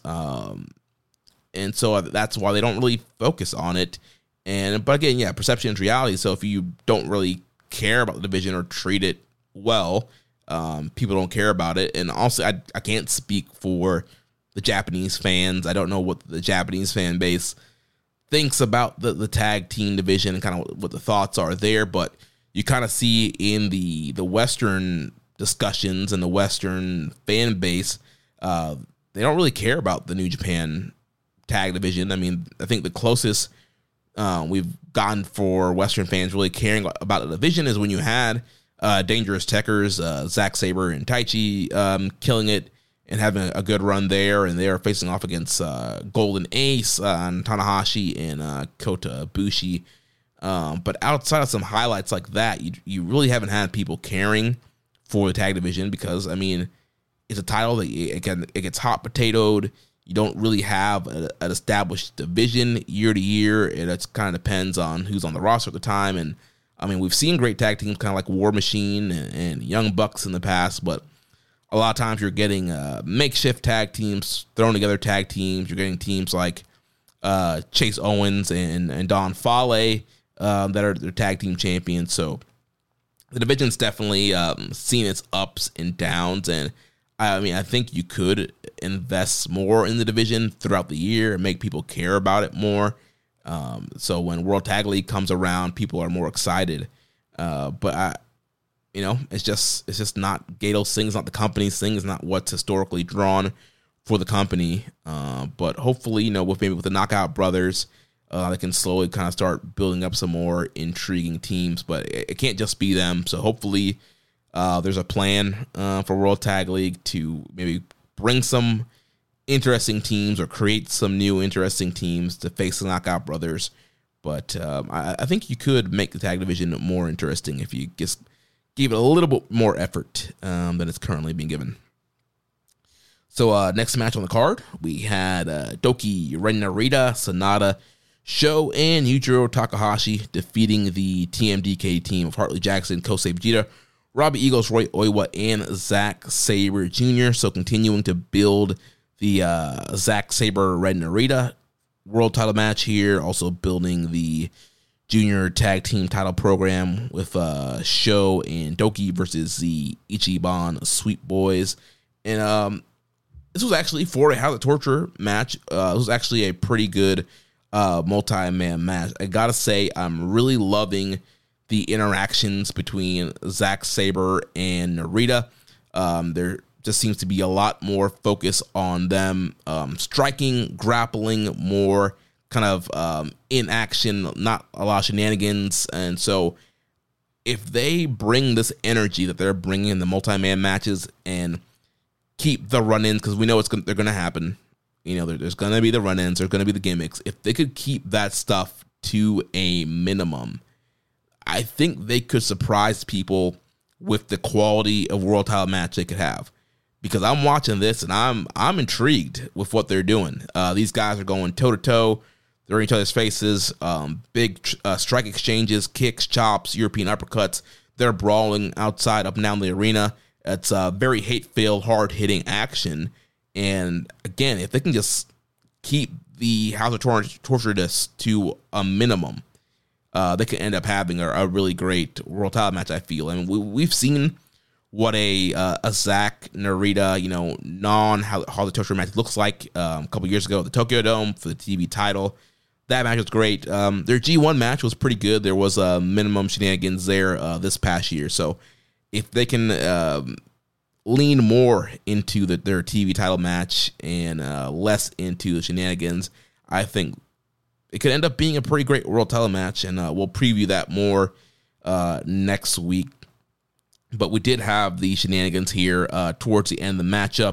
and so that's why they don't really focus on it. But again, yeah, perception is reality. So if you don't really care about the division or treat it well, people don't care about it. And also, I can't speak for the Japanese fans. I don't know what the Japanese fan base thinks about the tag team division and kind of what the thoughts are there. But you kind of see in the Western discussions and the Western fan base, they don't really care about the New Japan tag division. I mean, I think the closest we've gotten for Western fans really caring about the division is when you had Dangerous Tekkers, Zack Sabre and Taichi killing it and having a good run there, and they are facing off against Golden Ace and Tanahashi and Kota Ibushi. But outside of some highlights like that, you really haven't had people caring for the tag division because, I mean, it's a title that it gets hot potatoed. You don't really have an established division year to year. It kind of depends on who's on the roster at the time. And, I mean, we've seen great tag teams kind of like War Machine and Young Bucks in the past, but a lot of times you're getting makeshift tag teams, thrown together tag teams. You're getting teams like Chase Owens and Don Fale that are their tag team champions. So the division's definitely seen its ups and downs. And I mean, I think you could invest more in the division throughout the year and make people care about it more. So when World Tag League comes around, people are more excited. But it's just not Gedo's thing. It's not the company's thing. It's not what's historically drawn for the company. But hopefully, with the Knockout Brothers, they can slowly kind of start building up some more intriguing teams. But it can't just be them. So hopefully, there's a plan for World Tag League to maybe bring some interesting teams or create some new interesting teams to face the Knockout Brothers. But I think you could make the tag division more interesting if you just give it a little bit more effort than it's currently being given. So next match on the card, we had Doki, Ren Narita, Sanada, Sho, and Yujiro Takahashi defeating the TMDK team of Hartley Jackson, Kosei Vegeta, Robbie Eagles, Roy Oiwa, and Zack Sabre Jr. So continuing to build the Zack Sabre Ren Narita world title match here, also building the junior tag team title program with Sho and Doki versus the Ichiban Sweet Boys. And this was actually for a House of Torture match. It was actually a pretty good multi-man match. I gotta say, I'm really loving the interactions between Zack Sabre and Narita. There just seems to be a lot more focus on them striking, grappling, more kind of in action, not a lot of shenanigans. And so if they bring this energy that they're bringing in the multi-man matches and keep the run-ins, because we know they're going to happen. There's going to be the run-ins, there's going to be the gimmicks. If they could keep that stuff to a minimum, I think they could surprise people with the quality of world title match they could have. Because I'm watching this and I'm intrigued with what they're doing. These guys are going toe-to-toe. They're in each other's faces. Big strike exchanges, kicks, chops, European uppercuts. They're brawling outside, up and down the arena. It's very hate-filled, hard-hitting action. And again, if they can just keep the House of Torture to a minimum, they could end up having a really great world title match, I feel. I mean, we've seen what a Zack Narita, non-House of Torture match looks like a couple years ago at the Tokyo Dome for the TV title. That match was great. Their G1 match was pretty good. There was minimum shenanigans there this past year. So if they can lean more into their TV title match and less into the shenanigans, I think it could end up being a pretty great world title match. And we'll preview that more next week. But we did have the shenanigans here towards the end of the matchup.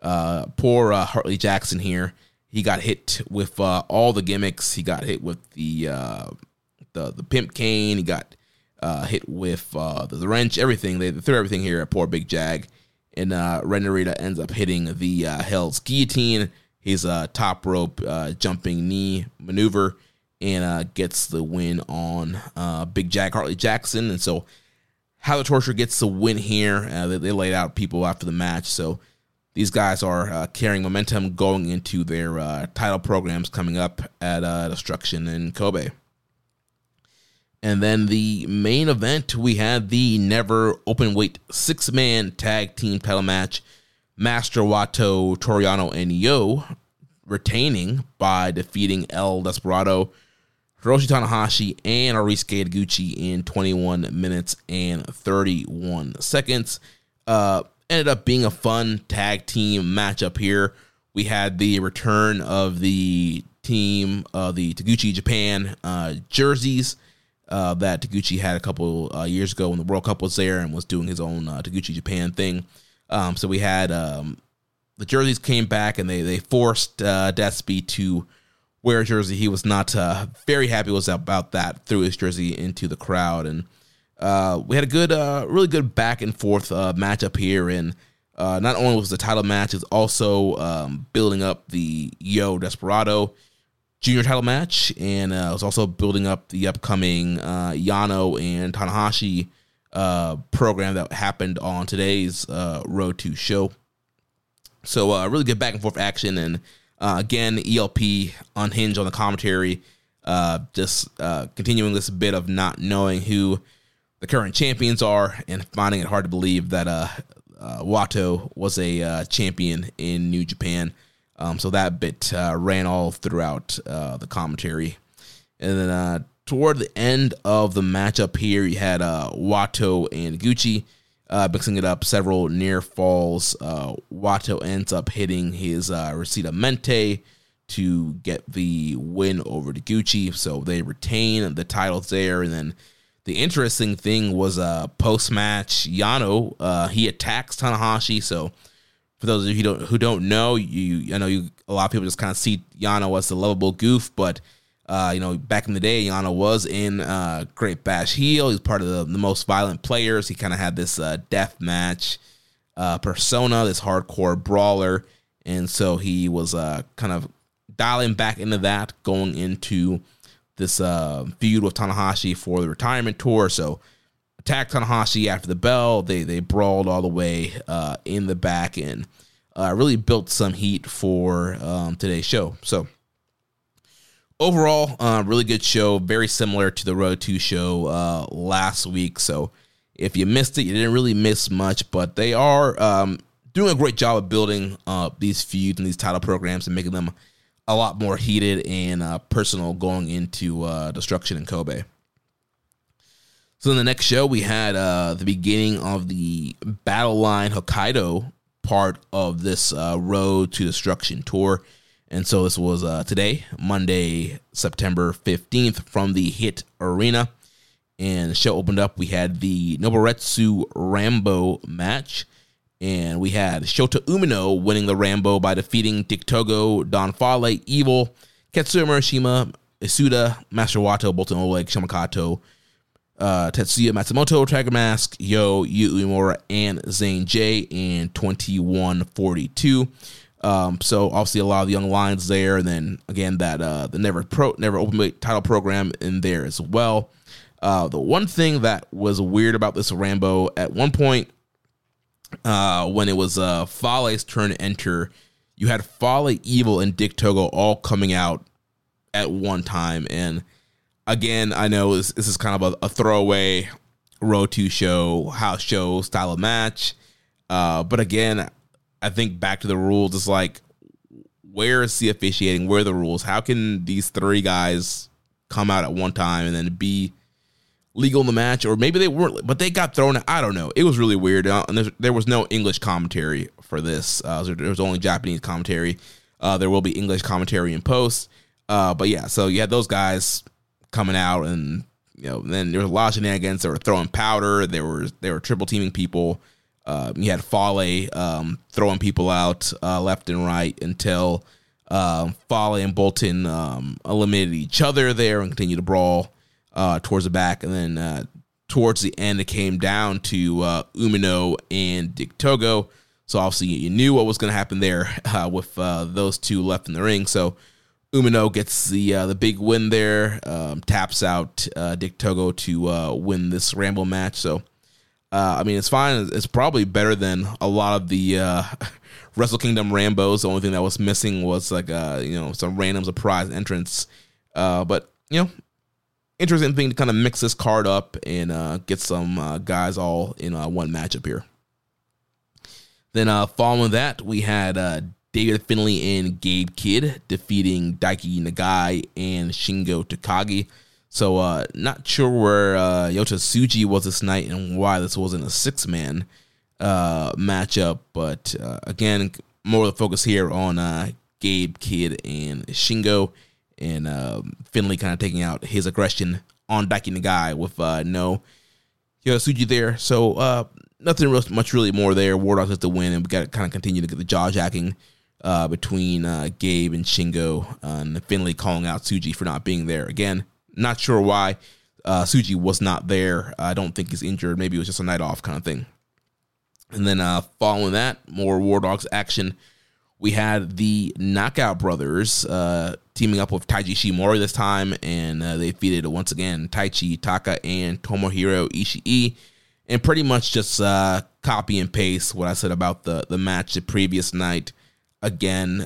Poor Hartley Jackson here. He got hit with all the gimmicks. He got hit with the pimp cane. He got hit with the wrench, everything. They threw everything here at poor Big Jag. And Ren Narita ends up hitting the Hell's Guillotine, his top rope jumping knee maneuver, and gets the win on Big Jag Hartley Jackson. And so How the Torture gets the win here. They laid out people after the match. So these guys are carrying momentum going into their title programs coming up at Destruction in Kobe. And then the main event, we had the Never Openweight 6-man tag team title match. Master Wato, Toriano, and Yo retaining by defeating El Desperado, Hiroshi Tanahashi, and Arisuke Taguchi in 21 minutes and 31 seconds. Ended up being a fun tag team matchup here. We had the return of the team, the Taguchi Japan jerseys that Taguchi had a couple years ago when the World Cup was there and was doing his own Taguchi Japan thing. So we had the jerseys came back and they forced Deathsby to wear a jersey. He was not very happy about that, threw his jersey into the crowd. And we had a good, really good back and forth matchup here. And not only was the title match, it's also building up the Yo Desperado Junior title match, and it was also building up the upcoming Yano and Tanahashi program that happened on today's Road to show. So really good back and forth action, and again, ELP unhinged on the commentary, just continuing this bit of not knowing who the current champions are and finding it hard to believe that Wato was a champion in New Japan. So that bit ran all throughout the commentary. And then toward the end of the matchup here, you had Wato and Taguchi mixing it up, several near falls. Wato ends up hitting his Resita Mente to get the win over Taguchi. So they retain the titles there. And then the interesting thing was post-match, Yano, he attacks Tanahashi. So for those of you who don't know, I know a lot of people just kind of see Yano as the lovable goof, but back in the day, Yano was in Great Bash Heel. He's part of the most violent players. He kind of had this death match persona, this hardcore brawler, and so he was kind of dialing back into that, going into this feud with Tanahashi for the retirement tour. So attacked Tanahashi after the bell. They brawled all the way in the back and really built some heat for today's show. So overall, really good show, very similar to the Road 2 show last week. So if you missed it, you didn't really miss much, but they are doing a great job of building these feuds and these title programs and making them a lot more heated and personal going into Destruction in Kobe. So in the next show, we had the beginning of the Battle Line Hokkaido part of this Road to Destruction tour. And so this was today, Monday, September 15th, from the Hit Arena. And the show opened up. We had the Noburetsu Rambo match. And we had Shota Umino winning the Rambo by defeating Dick Togo, Don Fale, Evil, Katsuya Murashima, Isuda, Master Wato, Bolton Oleg, Shamakato, Tetsuya Matsumoto, Tiger Mask, Yo, Yu Uemura, and Zane J in 21-42. So obviously a lot of young lions there, and then again that the Never Openweight title program in there as well. The one thing that was weird about this Rambo, at one point when it was Fale's turn to enter, you had Fale, Evil, and Dick Togo all coming out at one time. And again, I know this is kind of a throwaway Road 2 show, house show style of match. But again, I think back to the rules, it's like, where is the officiating? Where are the rules? How can these three guys come out at one time and then be legal in the match? Or maybe they weren't, but they got thrown out. I don't know. It was really weird. And there was no English commentary for this. There was only Japanese commentary. There will be English commentary in post. But yeah, so you had those guys coming out, and then there was a lot of shenanigans. They were throwing powder. They were triple teaming people. You had Fale throwing people out left and right until Fale and Bolton eliminated each other there and continued to brawl towards the back. And then towards the end, it came down to Umino and Dick Togo. So obviously you knew what was going to happen there with those two left in the ring. So Umino gets the big win there, taps out Dick Togo to win this Ramble match. So, I mean, it's fine. It's probably better than a lot of the Wrestle Kingdom Rambos. The only thing that was missing was like, some random surprise entrance. But, interesting thing to kind of mix this card up and get some guys all in one matchup here. Then following that, we had David Finlay and Gabe Kidd defeating Daiki Nagai and Shingo Takagi. So not sure where Yota Tsuji was this night and why this wasn't a six-man matchup. But again, more of the focus here on Gabe Kidd and Shingo. And Finlay kind of taking out his aggression on Daiki Nagai with no Yota Tsuji there. So nothing much really more there. War Dogs has to win, and we got to kind of continue to get the jaw-jacking between Gabe and Shingo, and Finlay calling out Tsuji for not being there. Again, not sure why Tsuji was not there. I don't think he's injured. Maybe it was just a night off kind of thing. And then following that, more War Dogs action. We had the Knockout Brothers teaming up with Taiji Shimori this time, and they defeated, once again, Taichi Taka and Tomohiro Ishii, and pretty much just copy and paste what I said about the match the previous night. Again,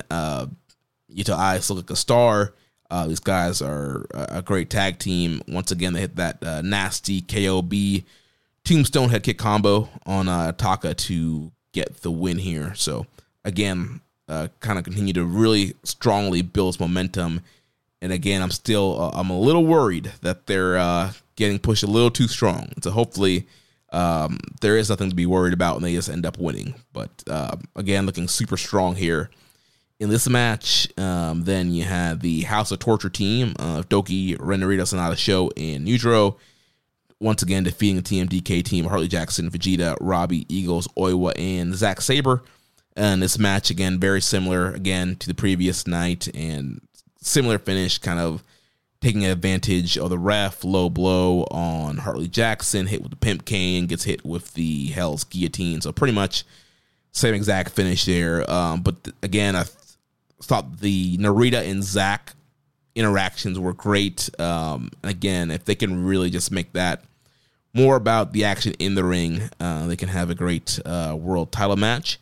Yuta Ice look like a star. These guys are a great tag team. Once again, they hit that nasty KOB Tombstone head kick combo on Taka to get the win here. So, again, kind of continue to really strongly build momentum. And again, I'm a little worried that they're getting pushed a little too strong. So hopefully there is nothing to be worried about and they just end up winning. But again, looking super strong here in this match. Then you had the House of Torture team of Doki, Ren Narita, Sonata Show, and Nujiro. Once again, defeating the TMDK team, Harley Jackson, Vegeta, Robbie, Eagles, Oiwa, and Zack Sabre. And this match, again, very similar, again, to the previous night, and similar finish, kind of taking advantage of the ref, low blow on Harley Jackson, hit with the Pimp Cane, gets hit with the Hell's Guillotine. So pretty much same exact finish there. But again, I thought the Narita and Zack interactions were great. Again, if they can really just make that more about the action in the ring, they can have a great world title match.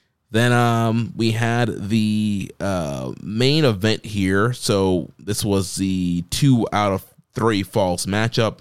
Then we had the main event here. So this was the 2 out of 3 falls matchup.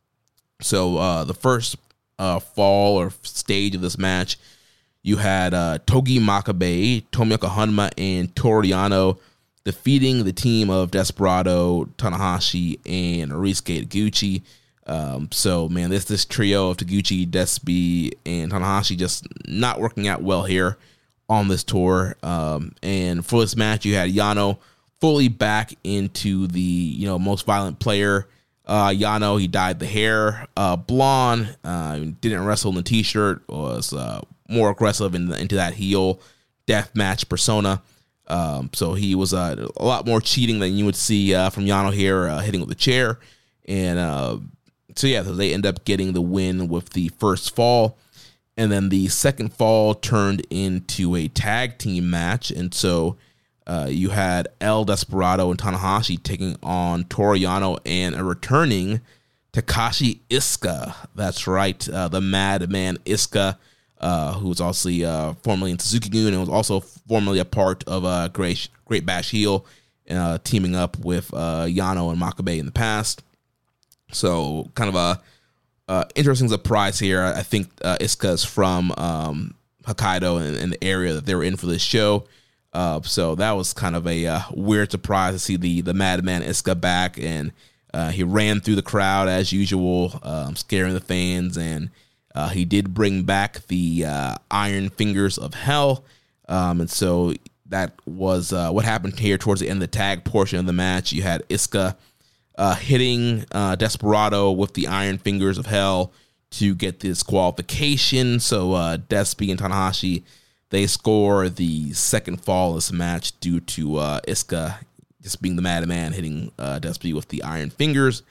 So the first fall or stage of this match, you had Togi Makabe, Tomoyuka Honma, and Toru Yano defeating the team of Desperado, Tanahashi, and Ryusuke Taguchi. So, man, this trio of Taguchi, Despi, and Tanahashi just not working out well here on this tour. And for this match, you had Yano fully back into the most violent player. Yano, he dyed the hair blonde, didn't wrestle in the t-shirt, was more aggressive into that heel deathmatch persona. So he was a lot more cheating than you would see from Yano here, hitting with the chair. And so they end up getting the win with the first fall. And then the second fall turned into a tag team match. And so you had El Desperado and Tanahashi taking on Toru Yano and a returning Takashi Iisuka. That's right, the Madman Iisuka, who was also formerly in Suzuki-gun and was also formerly a part of Great Bash Heel, teaming up with Yano and Makabe in the past. So kind of a interesting surprise here. I think Iisuka is from Hokkaido and the area that they were in for this show. So that was kind of a weird surprise to see the Madman Iisuka back, and he ran through the crowd as usual, scaring the fans, and he did bring back the Iron Fingers of Hell, and so that was what happened here towards the end of the tag portion of the match. You had Iisuka hitting Desperado with the Iron Fingers of Hell to get this qualification. So Despi and Tanahashi, they score the second fall of this match due to Iisuka just being the madman, hitting Despi with the Iron Fingers.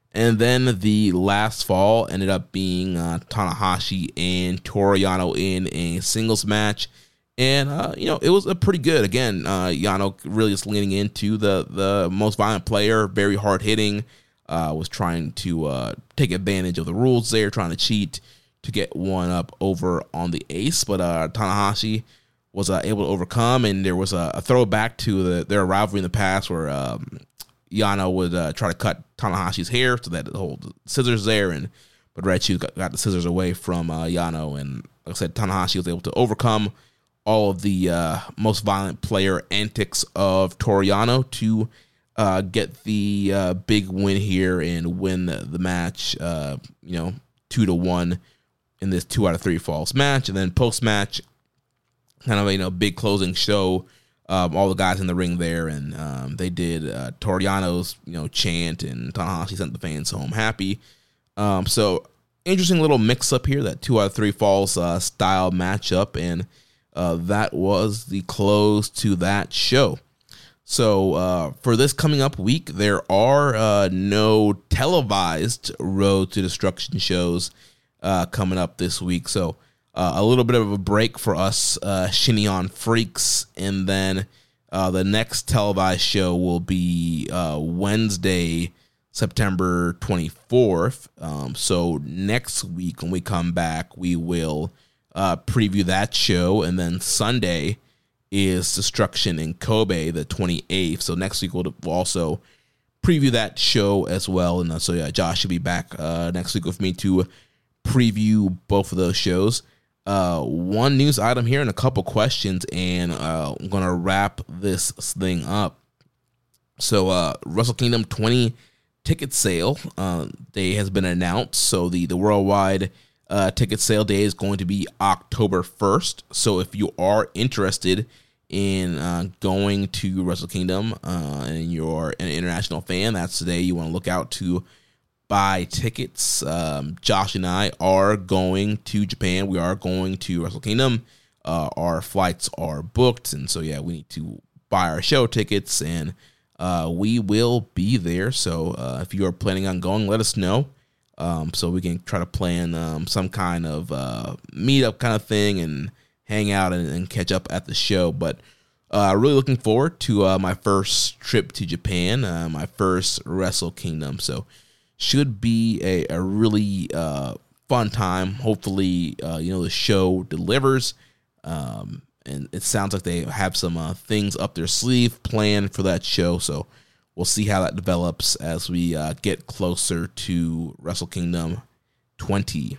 And then the last fall ended up being Tanahashi and Toru Yano in a singles match. And, it was a pretty good. Again, Yano really just leaning into the most violent player, very hard-hitting, was trying to take advantage of the rules there, trying to cheat to get one up over on the ace. But Tanahashi was able to overcome, and there was a throwback to their rivalry in the past where Yano would try to cut Tanahashi's hair so that the whole scissors there, but Red Shoes got the scissors away from Yano. And like I said, Tanahashi was able to overcome all of the most violent player antics of Toru Yano to get the big win here and win the match, 2-1 in this 2 out of 3 falls match. And then post-match, kind of a big closing show, all the guys in the ring there, and they did Toru Yano's chant, and Tanahashi sent the fans home happy. So interesting little mix-up here, that 2 out of 3 falls style matchup, and that was the close to that show. So for this coming up week, there are no televised Road to Destruction shows coming up this week. So a little bit of a break for us Shineon freaks, and then the next televised show will be Wednesday, September 24th. So next week when we come back, we will preview that show, and then Sunday is Destruction in Kobe, the 28th. So next week we'll also preview that show as well. And so yeah, Josh should be back next week with me to preview both of those shows. One news item here and a couple questions, and I'm going to wrap this thing up. So Wrestle Kingdom 20 ticket sale day has been announced. So the worldwide ticket sale day is going to be October 1st. So if you are interested in going to Wrestle Kingdom and you're an international fan, that's the day you want to look out to buy tickets. Josh and I are going to Japan. We are going to Wrestle Kingdom. Our flights are booked, and so yeah, we need to buy our show tickets, and we will be there. So if you are planning on going, let us know. So we can try to plan some kind of meetup kind of thing and hang out and catch up at the show. But really looking forward to my first trip to Japan, my first Wrestle Kingdom. So should be a really fun time. Hopefully, the show delivers. And it sounds like they have some things up their sleeve planned for that show. So we'll see how that develops as we get closer to Wrestle Kingdom 20.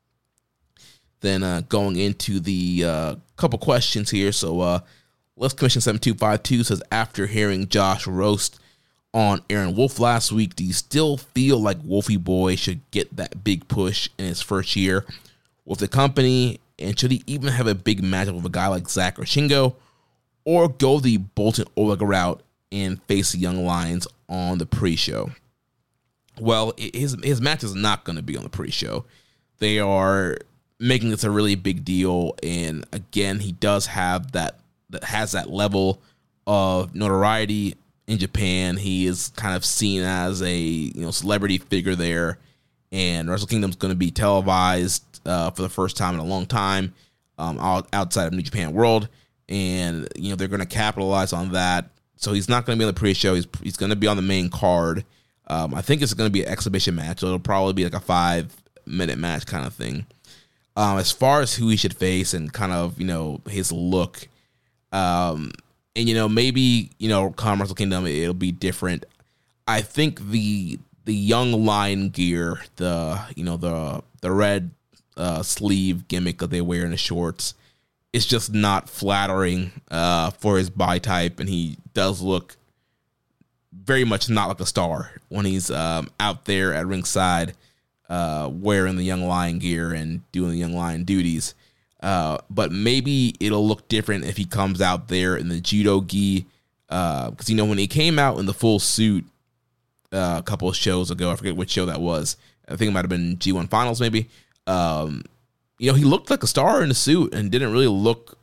Then going into the couple questions here. So Let's Commission 7252 says, after hearing Josh roast on Aaron Wolf last week, do you still feel like Wolfie Boy should get that big push in his first year with the company? And should he even have a big matchup with a guy like Zack or Shingo? Or go the Boltin Oleg route and face the Young Lions on the pre-show? Well, his match is not going to be on the pre-show. They are making this a really big deal, and again, he does have that level of notoriety in Japan. He is kind of seen as a celebrity figure there, and Wrestle Kingdom is going to be televised for the first time in a long time outside of New Japan World, and they're going to capitalize on that. So he's not going to be on the pre-show. He's going to be on the main card. I think it's going to be an exhibition match, so it'll probably be like a 5-minute match kind of thing. As far as who he should face and kind of his look, and maybe come Wrestle Kingdom it'll be different. I think the Young Lion gear, the red sleeve gimmick that they wear in the shorts, is just not flattering for his body type, and he does look very much not like a star when he's out there at ringside wearing the Young Lion gear and doing the Young Lion duties. But maybe it'll look different if he comes out there in the judo gi. Because, when he came out in the full suit a couple of shows ago, I forget which show that was. I think it might have been G1 Finals maybe. He looked like a star in the suit and didn't really look,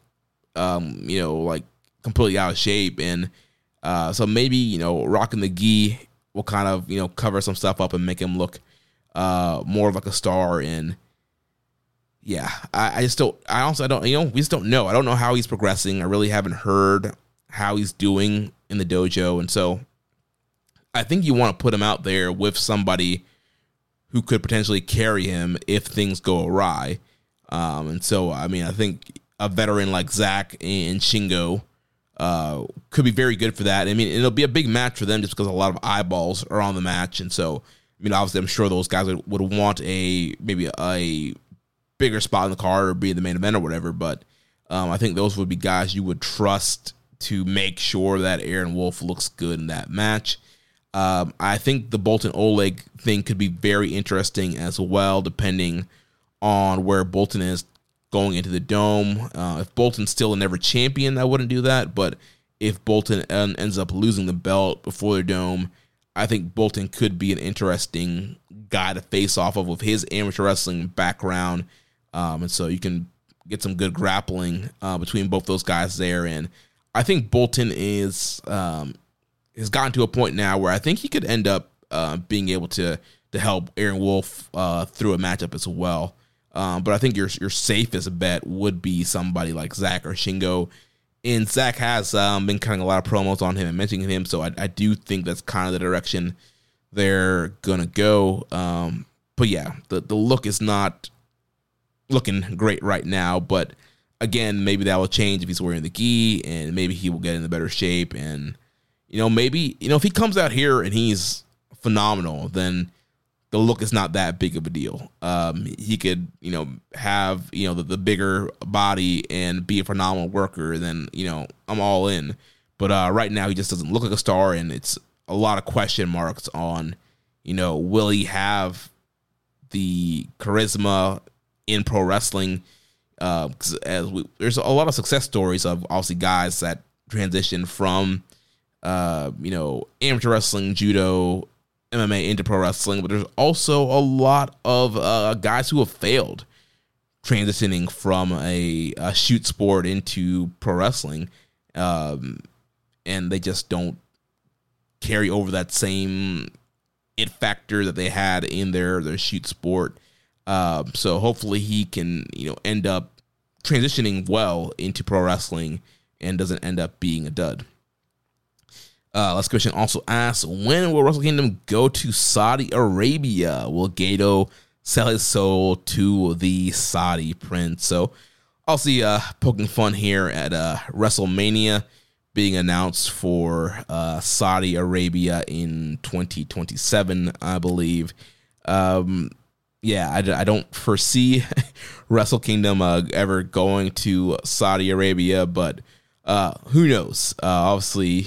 like completely out of shape. And so maybe, rocking the gi will kind of, cover some stuff up and make him look more like a star. And yeah, I honestly don't, we just don't know. I don't know how he's progressing. I really haven't heard how he's doing in the dojo. And so I think you want to put him out there with somebody who could potentially carry him if things go awry. And so, I think a veteran like Zach and Shingo could be very good for that. It'll be a big match for them just because a lot of eyeballs are on the match. And so, obviously I'm sure those guys would want maybe a bigger spot in the card or be in the main event or whatever. But I think those would be guys you would trust to make sure that Aaron Wolf looks good in that match. I think the Boltin Oleg thing could be very interesting as well, depending on where Boltin is going into the Dome. If Boltin's still a never champion, I wouldn't do that. But if Boltin ends up losing the belt before the Dome, I think Boltin could be an interesting guy to face off of with his amateur wrestling background. And so you can get some good grappling between both those guys there. And I think Boltin has gotten to a point now where I think he could end up being able to help Aaron Wolf through a matchup as well. But I think your safest bet would be somebody like Zach or Shingo. And Zach has been cutting a lot of promos on him and mentioning him, so I do think that's kind of the direction they're going to go. But yeah, the look is not looking great right now. But again, maybe that will change if he's wearing the gi, and maybe he will get into better shape. And maybe if he comes out here and he's phenomenal, then the look is not that big of a deal. He could, have, the bigger body and be a phenomenal worker. Then, I'm all in. But right now he just doesn't look like a star, and it's a lot of question marks on, will he have the charisma in pro wrestling? There's a lot of success stories of obviously guys that transition from, amateur wrestling, judo, MMA into pro wrestling, but there's also a lot of guys who have failed transitioning from a shoot sport into pro wrestling, and they just don't carry over that same it factor that they had in their shoot sport. So hopefully he can end up transitioning well into pro wrestling and doesn't end up being a dud. Last question also asks, when will Wrestle Kingdom go to Saudi Arabia? Will Gato sell his soul to the Saudi prince? So I'll see poking fun here at WrestleMania being announced for Saudi Arabia in 2027, I believe. I don't foresee Wrestle Kingdom ever going to Saudi Arabia, but who knows? Obviously,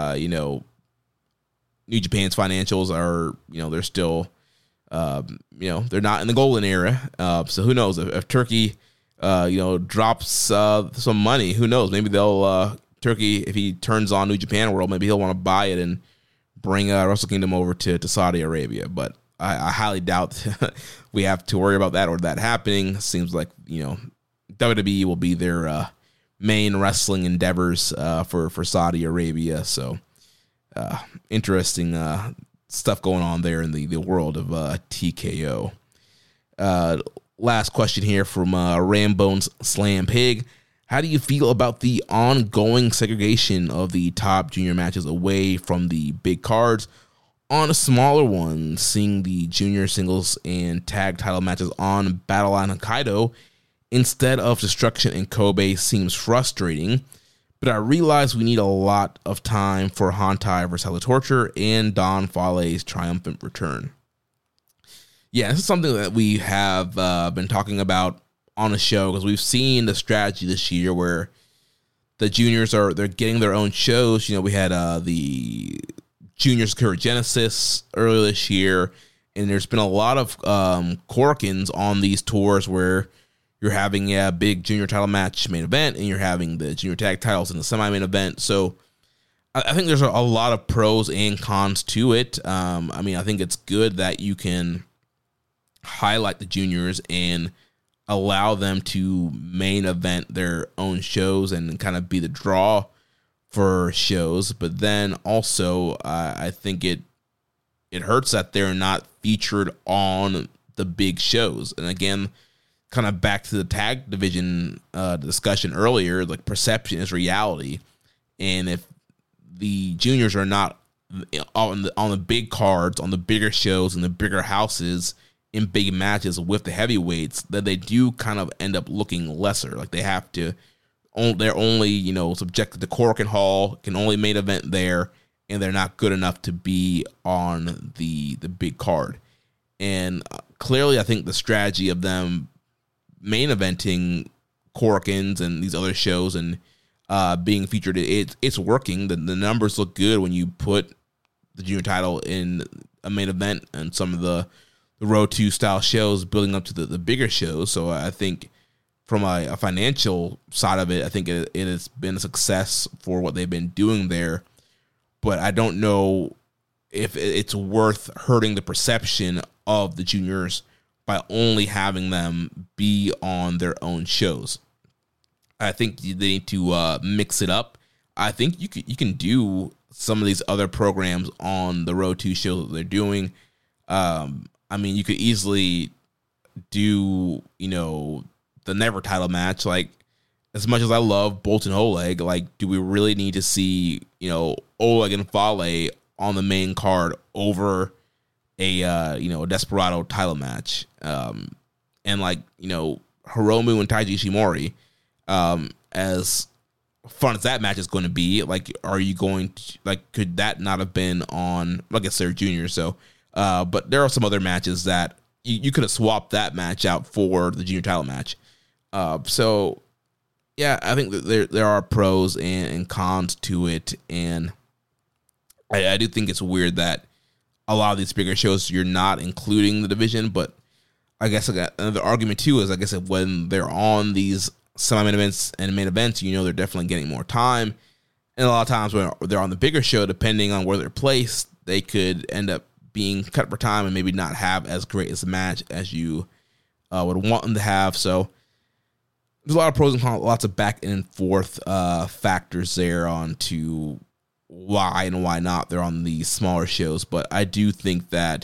New Japan's financials are, they're still, they're not in the golden era. So who knows if Turkey, drops some money? Who knows? Maybe they'll Turkey, if he turns on New Japan World, maybe he'll want to buy it and bring Wrestle Kingdom over to Saudi Arabia. But I highly doubt we have to worry about that or that happening. Seems like WWE will be their main wrestling endeavors for Saudi Arabia. So interesting stuff going on there in the world of TKO. Last question here from Rambones Slam Pig. How do you feel about the ongoing segregation of the top junior matches away from the big cards on a smaller one, seeing the junior singles and tag title matches on Battle Line Hokkaido instead of Destruction and Kobe seems frustrating, but I realize we need a lot of time for Hantai vs. Hell of Torture and Don Fale's triumphant return. Yeah, this is something that we have been talking about on the show, because we've seen the strategy this year where the juniors they're getting their own shows. We had the Junior Sakura Genesis earlier this year, and there's been a lot of Korakuens on these tours where you're having a big junior title match main event, and you're having the junior tag titles in the semi-main event. So I think there's a lot of pros and cons to it. I think it's good that you can highlight the juniors and allow them to main event their own shows and kind of be the draw for shows. But then also, I think it it hurts that they're not featured on the big shows. And again, kind of back to the tag division discussion earlier, like perception is reality. And if the juniors are not on the big cards, on the bigger shows, and the bigger houses in big matches with the heavyweights, then they do kind of end up looking lesser. Like they have to, they're only, subjected to Korakuen Hall, can only main event there, and they're not good enough to be on the big card. And clearly, I think the strategy of them main eventing Korakuens and these other shows and being featured, it's working. The numbers look good when you put the junior title in a main event and some of the Road 2 style shows building up to the bigger shows. So I think from a financial side of it, I think it has been a success for what they've been doing there. But I don't know if it's worth hurting the perception of the juniors by only having them be on their own shows. I think they need to mix it up. I think you can do some of these other programs on the Road 2 shows that they're doing. I mean, you could easily do, the Never title match. Like, as much as I love Boltin Oleg, like, do we really need to see, Oleg and Fale on the main card over a Desperado title match? And like, Hiromu and Taiji Ishimori, as fun as that match is going to be, like, are you going to, like, could that not have been on, I guess they're juniors, so, but there are some other matches that you could have swapped that match out for the junior title match. So yeah, I think that there are pros and cons to it, and I do think it's weird that a lot of these bigger shows you're not including the division. But I guess another argument too is, I guess, when they're on these semi-main events and main events, they're definitely getting more time. And a lot of times when they're on the bigger show, depending on where they're placed, they could end up being cut for time and maybe not have as great as a match as you would want them to have. So there's a lot of pros and cons, lots of back and forth factors there on to why and why not they're on these smaller shows. But I do think that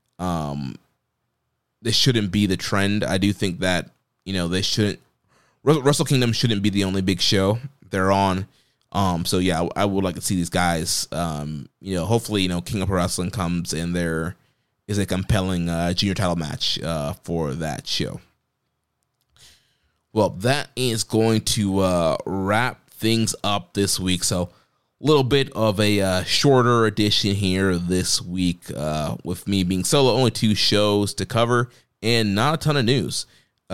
this shouldn't be the trend. I do think that, they shouldn't, Wrestle Kingdom shouldn't be the only big show they're on. So yeah, I would like to see these guys, hopefully, King of Pro Wrestling comes and there is a compelling junior title match for that show. Well, that is going to wrap things up this week. So a little bit of a shorter edition here this week with me being solo, only 2 shows to cover and not a ton of news.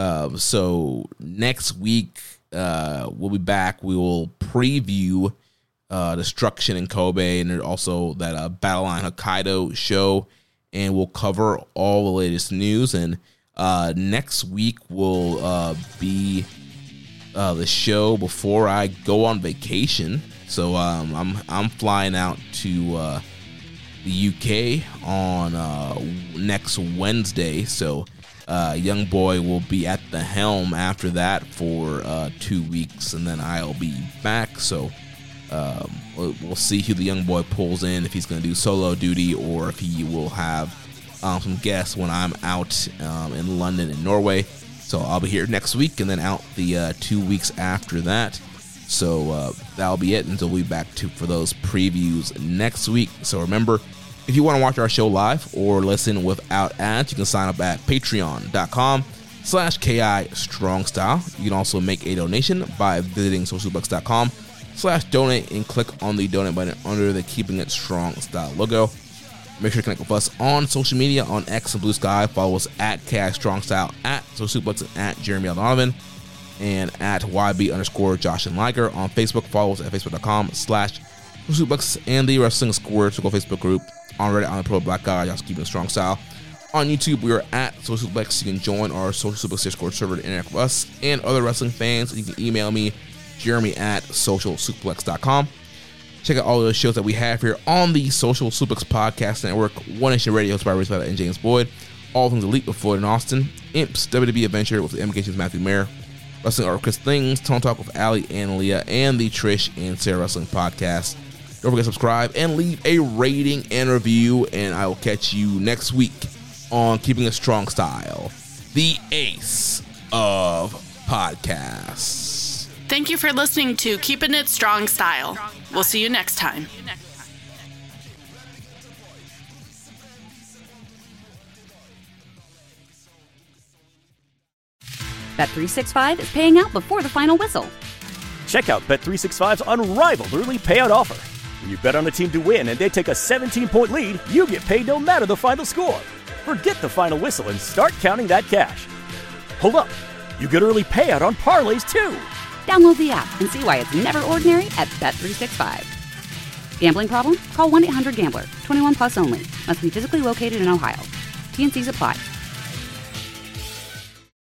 So next week, we'll be back. We will preview Destruction in Kobe and also that Battle Line Hokkaido show, and we'll cover all the latest news. And next week will be the show before I go on vacation. So I'm flying out to the UK on next Wednesday. So Young Boy will be at the helm after that for 2 weeks, and then I'll be back. So we'll see who the Young Boy pulls in, if he's going to do solo duty or if he will have some guests when I'm out in London and Norway. So I'll be here next week and then out the 2 weeks after that. So that'll be it until we'll be back for those previews next week. So remember, if you want to watch our show live or listen without ads, you can sign up at patreon.com/KI Strong Style. You can also make a donation by visiting socialsuplex.com/donate and click on the donate button under the Keeping It Strong Style logo. Make sure to connect with us on social media on X and Blue Sky. Follow us at KI Strong Style, at Social Suplex, and at Jeremy L. Donovan, and at YB_Josh and Liger on Facebook. Follow us at facebook.com/Social Suplex and the Wrestling Squared Circle Facebook group. On Reddit, on the Pro Black Guy, also Keeping It Strong Style. On YouTube, we are at Social Suplex. You can join our Social Suplex Discord server to interact with us and other wrestling fans. You can email me, Jeremy at socialsuplex.com. Check out all the shows that we have here on the Social Suplex Podcast Network. One Nation Radio, hosted by Rich Latta and James Boyd. All Things Elite with Floyd and Austin. Imps, WWE Adventure with the MKC's Matthew Mayer. Wrestling Art Chris Things, Tone Talk with Allie and Leah, and the Trish and Sarah Wrestling Podcast. Don't forget to subscribe and leave a rating and review. And I will catch you next week on Keeping a Strong Style, the ace of podcasts. Thank you for listening to Keeping It Strong Style. We'll see you next time. Bet365 is paying out before the final whistle. Check out Bet365's unrivaled early payout offer. When you bet on a team to win and they take a 17-point lead, you get paid no matter the final score. Forget the final whistle and start counting that cash. Hold up. You get early payout on parlays, too. Download the app and see why it's never ordinary at Bet365. Gambling problem? Call 1-800-GAMBLER. 21 plus only. Must be physically located in Ohio. T&Cs apply.